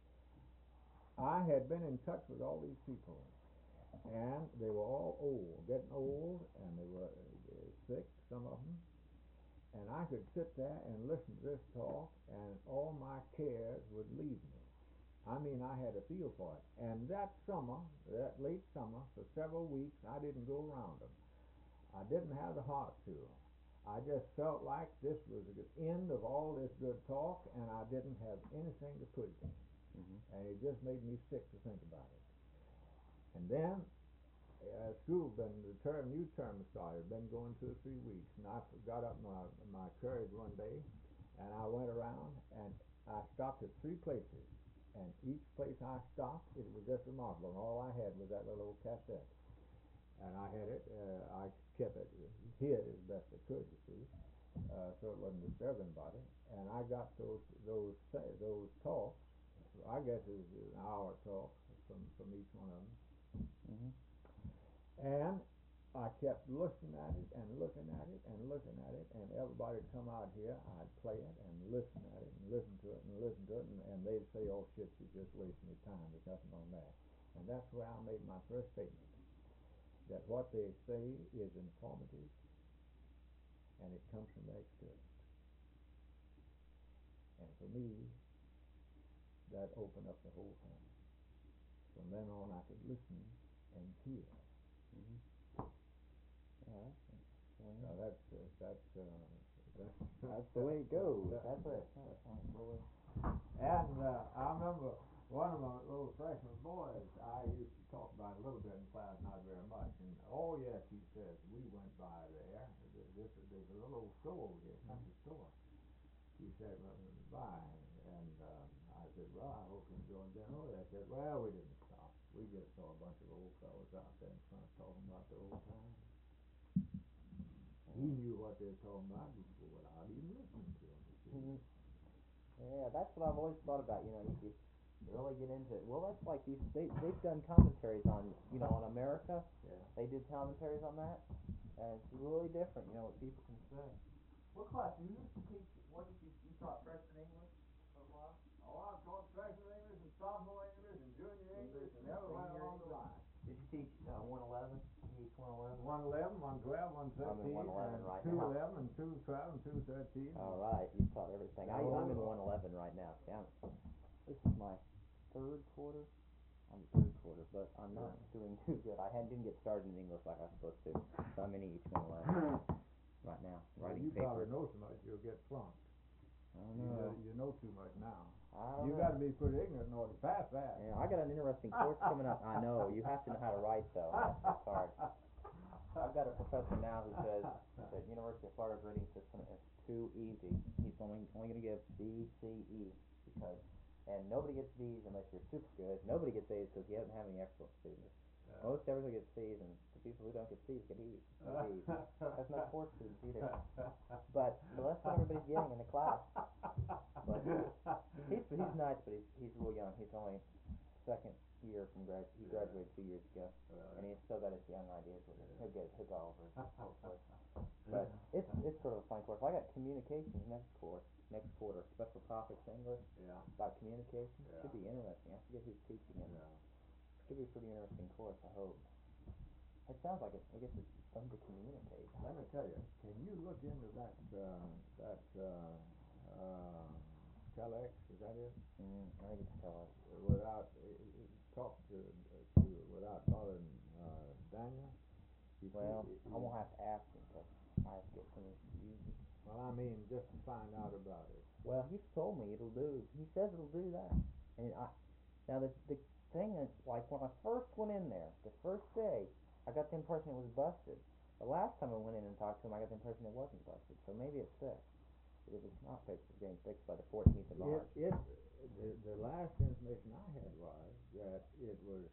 I had been in touch with all these people, and they were all old, getting old, and they were sick, some of them. And I could sit there and listen to this talk, and all my cares would leave me. I mean, I had a feel for it. And that late summer, for several weeks, I didn't go around them. I didn't have the heart to. I just felt like this was the end of all this good talk, and I didn't have anything to put it in. And it just made me sick to think about it. And then school new term started, been going 2 or 3 weeks, and I got up my courage one day, and I went around, and I stopped at 3 places, and each place I stopped, it was just remarkable, and all I had was that little old cassette, and I had it, I kept it hid as best I could, you see, so it wasn't disturbing anybody, and I got those talks, I guess it was an hour talk from each one of them. And I kept looking at it and looking at it and looking at it, and everybody would come out here, I'd play it and listen at it and listen to it and listen to it, and they'd say, oh shit, you're just wasting your time, there's nothing on that. And that's where I made my first statement, that what they say is informative, and it comes from their experience. And for me, that opened up the whole thing. From then on, I could listen and hear. Now that's the way it goes. That's it. And I remember one of my little freshman boys, I used to talk about a little bit in class, not very much. And oh yes, he says, we went by there. There's a little old store over here, country store. He said, well, bye. And I said, well, I hope you enjoyed dinner. They said, well, we didn't stop. We just saw a bunch of old fellows out there in front talking about the old times. He knew what they were talking about before without even listening to them. Yeah, that's what I've always thought about. You really get into it. Well, that's like they've done commentaries on on America. Yeah. They did commentaries on that, and it's really different. What people can say. What class you used to teach? What did you taught freshman English for a while? Oh, I've taught freshman English and sophomore English and junior English and everywhere along the line. Did you teach 111? You each 111? 111, 112, I'm 113, in 111 and right now. 211, and 212, and 213. All right, you've taught everything. I'm in 111 right now. See, this is my third quarter. I'm the third quarter, but I'm not doing too good. Didn't get started in English like I was supposed to, so I'm in each 111 right now, writing You probably papers. know so much, you'll get flunked. I don't know. You know too much now. I don't You know. got to be pretty ignorant in order to pass that. Yeah, I got an interesting course coming up. I know. You have to know how to write, though. That's hard. I've got a professor now who says that University of Florida grading system is too easy. He's only going to give B, C, E and nobody gets B's unless you're super good. Nobody gets A's because you haven't had any excellent students. Most everybody gets C's, and the people who don't get C's get E's. That's not poor students either. But so that's what everybody's getting in the class. But he's nice, but he's real young. He's only second year from he graduated 2 years ago, and he's still got his young ideas with him. He'll go over it, hopefully. But it's sort of a fun course. I got communications next quarter, special topics English about communication. Should be interesting. I forget who's teaching it. Should be a pretty interesting course, I hope. It sounds like it. I guess it's fun to communicate. Let me tell you, can you look into that telex? Is that it? I think it's telex. Without talk to without bothering Daniel. Well, I won't have to ask him because I have to get permission to use it. Well, I mean, just to find out about it. Well, he's told me it'll do. He says it'll do that. And now the thing is, like when I first went in there, the first day, I got the impression it was busted. The last time I went in and talked to him, I got the impression it wasn't busted. So maybe it's fixed. If it's not fixed, it's getting fixed by the 14th of March. The last information I had was that it was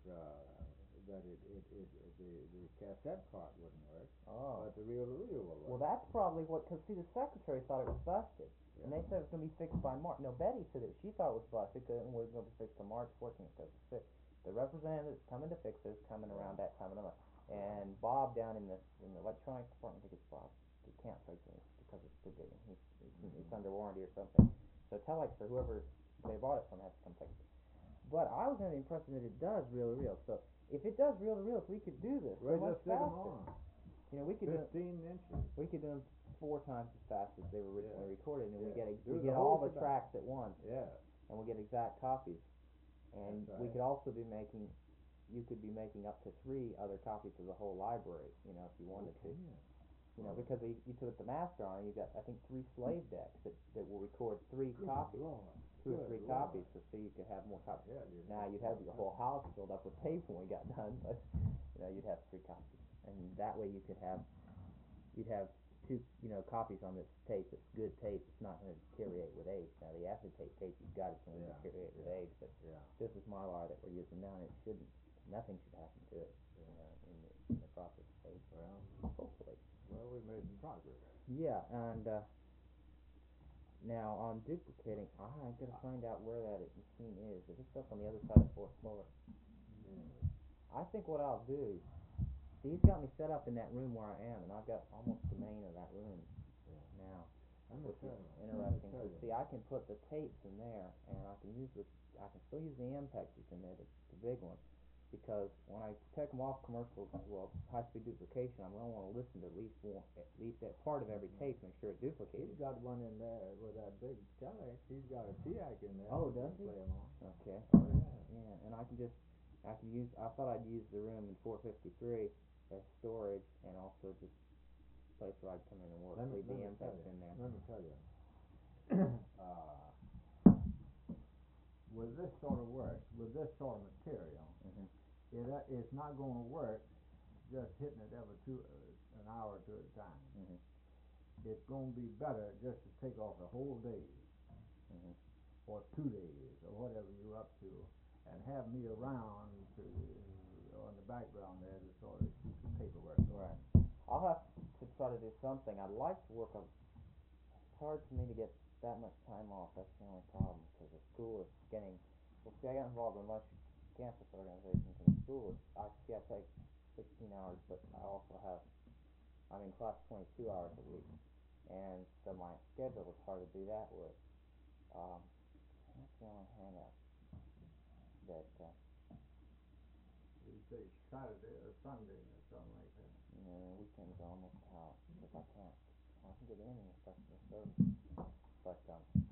the cassette part wouldn't work, but the reel-to-reel will work. Well, that's probably because see, the secretary thought it was busted, and they said it was going to be fixed by March. No, Betty said that she thought it was busted and was going to be fixed on March 14th because the representative coming to fix this coming around that time of the month. And Bob down in the electronics department, I think it's Bob. He can't fix it because it's too big and it's under warranty or something. So Telex or whoever they bought it from has to come fix it. But I was under the impression that it does reel-to-reel. So if it does reel-to-reel, we could do this so much faster. We could 15 inches. We could do them 4 times as fast as they were originally recorded, and we get whole all the tracks at once. Yeah. And we get exact copies. And That's we right. could also be making. You could be making up to 3 other copies of the whole library. If you wanted to. Because you put the master on, you got I think 3 slave decks that will record 3 copies. Lord. 2 or 3 copies, so you could have more copies. Yeah, Now you'd have your whole house filled up with tape when we got done, but you'd have 3 copies, and that way you'd have 2 copies on this tape. It's good tape. It's not going to deteriorate with age. Now the acetate tape you've got is going to deteriorate with age, but this is Mylar that we're using now, and it shouldn't. Nothing should happen to it in the process of age. Well, hopefully. Well, we made some progress. Yeah, and. Now, on duplicating, I've got to find out where that machine is. Is it up on the other side of Fort Fuller? I think what I'll do, he's got me set up in that room where I am, and I've got almost the main of that room now, which is interesting. Because see, I can put the tapes in there, and I can still use the MPEGs in there, the big one, because when I take them off commercial, high-speed duplication, I'm going to want to listen to at least that part of every tape, make sure it duplicates. He's got one in there with that big telex. He's got a TIAC in there. Oh, does he? Play 'em on. Okay. Oh, Yeah, and I thought I'd use the room in 453 as storage, and also just a place where I'd come in and work. Leave the MPEGs in there. Let me tell you. With this sort of work, with this sort of material, it's not going to work just hitting it every an hour or 2 at a time. It's going to be better just to take off a whole day or 2 days or whatever you're up to, and have me around on the background there to sort of keep the paperwork going. Right. I'll have to try to do something. I'd like to work on. It's hard for me to get that much time off. That's the only problem, because the school is getting. Well, see, I got involved in a bunch of campus organizations, and the school is. I take 16 hours, but I'm in class 22 hours a week, and so my schedule is hard to do that with. That's the only hangup. That. You say Saturday or Sunday or something like that. weekends are almost out, because I can get in the customer service, but,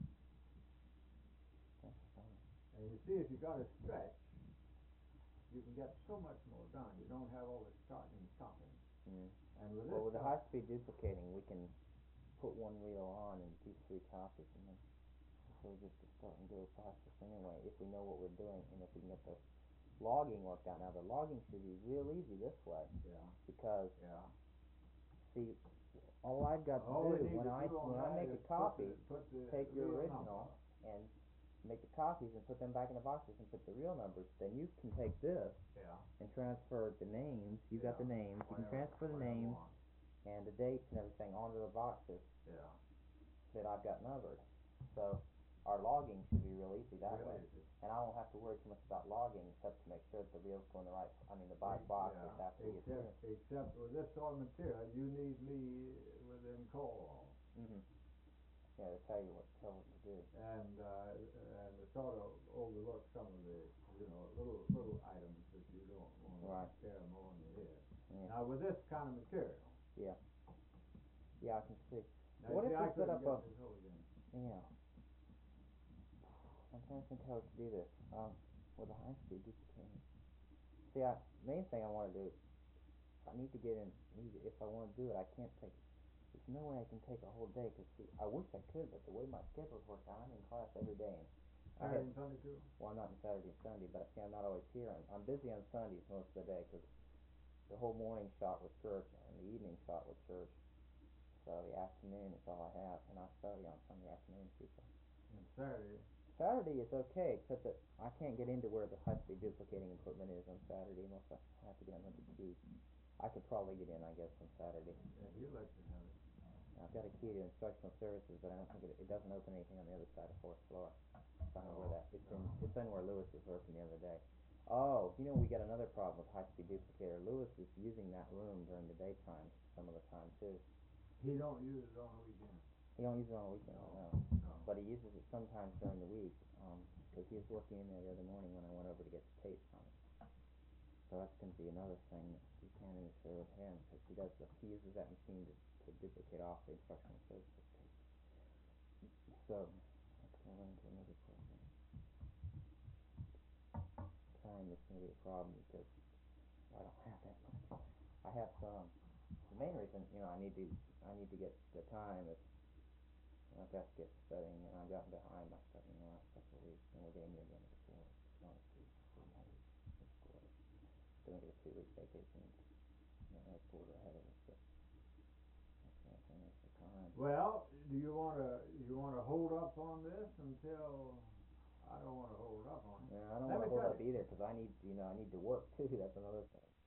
that's funny. And you see, if you got a stretch, you can get so much more done. You don't have all this starting and stopping. And with Well, this with the stuff, high-speed duplicating, we can put one reel on and do 3 copies, and then so just to start and do it faster. So anyway, if we know what we're doing, and if we can get the logging worked out. Now the logging should be real easy this way, yeah, because yeah. see, all I've got to All we do need when to I do on that make is a copy, put the take your real original number. and make the copies and put them back in the boxes and put the real numbers. Then you can take this Yeah. and transfer the names. You got the names. You can transfer the names and the dates and everything onto the boxes Yeah. that I've got numbered. So our logging should be real easy that way. Easy. And I won't have to worry too much about logging, except to make sure that the reels go in the right, the right boxes after we get through. Except with this sort of material, you need me within call. Yeah, to tell what to do. And to sort of overlook some of the, little items that you don't want to care more in your head. Yeah. Now with this kind of material. Yeah. Yeah, I can see. Now, What if I we set up this whole again. Yeah. I'm trying to think how to do this. With a high-speed duplicating. See, main thing I want to do, I need to get in. If I want to do it, I can't take. There's no way I can take a whole day. Cause see, I wish I could, but the way my schedule's worked out, I'm in class every day. And Saturday and Sunday too. Well, I'm not on Saturday and Sunday, but see, I'm not always here. I'm busy on Sundays most of the day, cause the whole morning shot with church and the evening shot with church. So the afternoon is all I have, and I study on Sunday afternoons usually. And Saturday is okay, except that I can't get into where the high-speed duplicating equipment is on Saturday unless I have to get another key. I could probably get in, I guess, on Saturday. Yeah, you like to have it. I've got a key to instructional services, but I don't think it doesn't open anything on the other side of 4th floor. I don't know where that. It's in where Lewis was working the other day. Oh, we got another problem with high-speed duplicator. Lewis is using that room during the daytime some of the time too. He don't use it on the weekend. He don't use it on the weekend, no. But he uses it sometimes during the week, because he was working in there the other morning when I went over to get the tapes on it. So that's going to be another thing that we can't interfere with him, because he uses that machine to duplicate off the instructional services tapes. So that's going to run into another problem. Time is going to be a problem because I don't have that much. I have some. The main reason, I need to get the time is I've got to get studying, and I've gotten behind my studying the last couple of weeks, and we're getting near the end of the quarter. It's only 3 more weeks this quarter. Then we get a 2-week vacation, another quarter ahead of us, but that's the only thing that's the time. Well, do you want to hold up on this until? I don't want to hold up on it. Yeah, I don't want to hold up either, because I need to work too. That's another thing.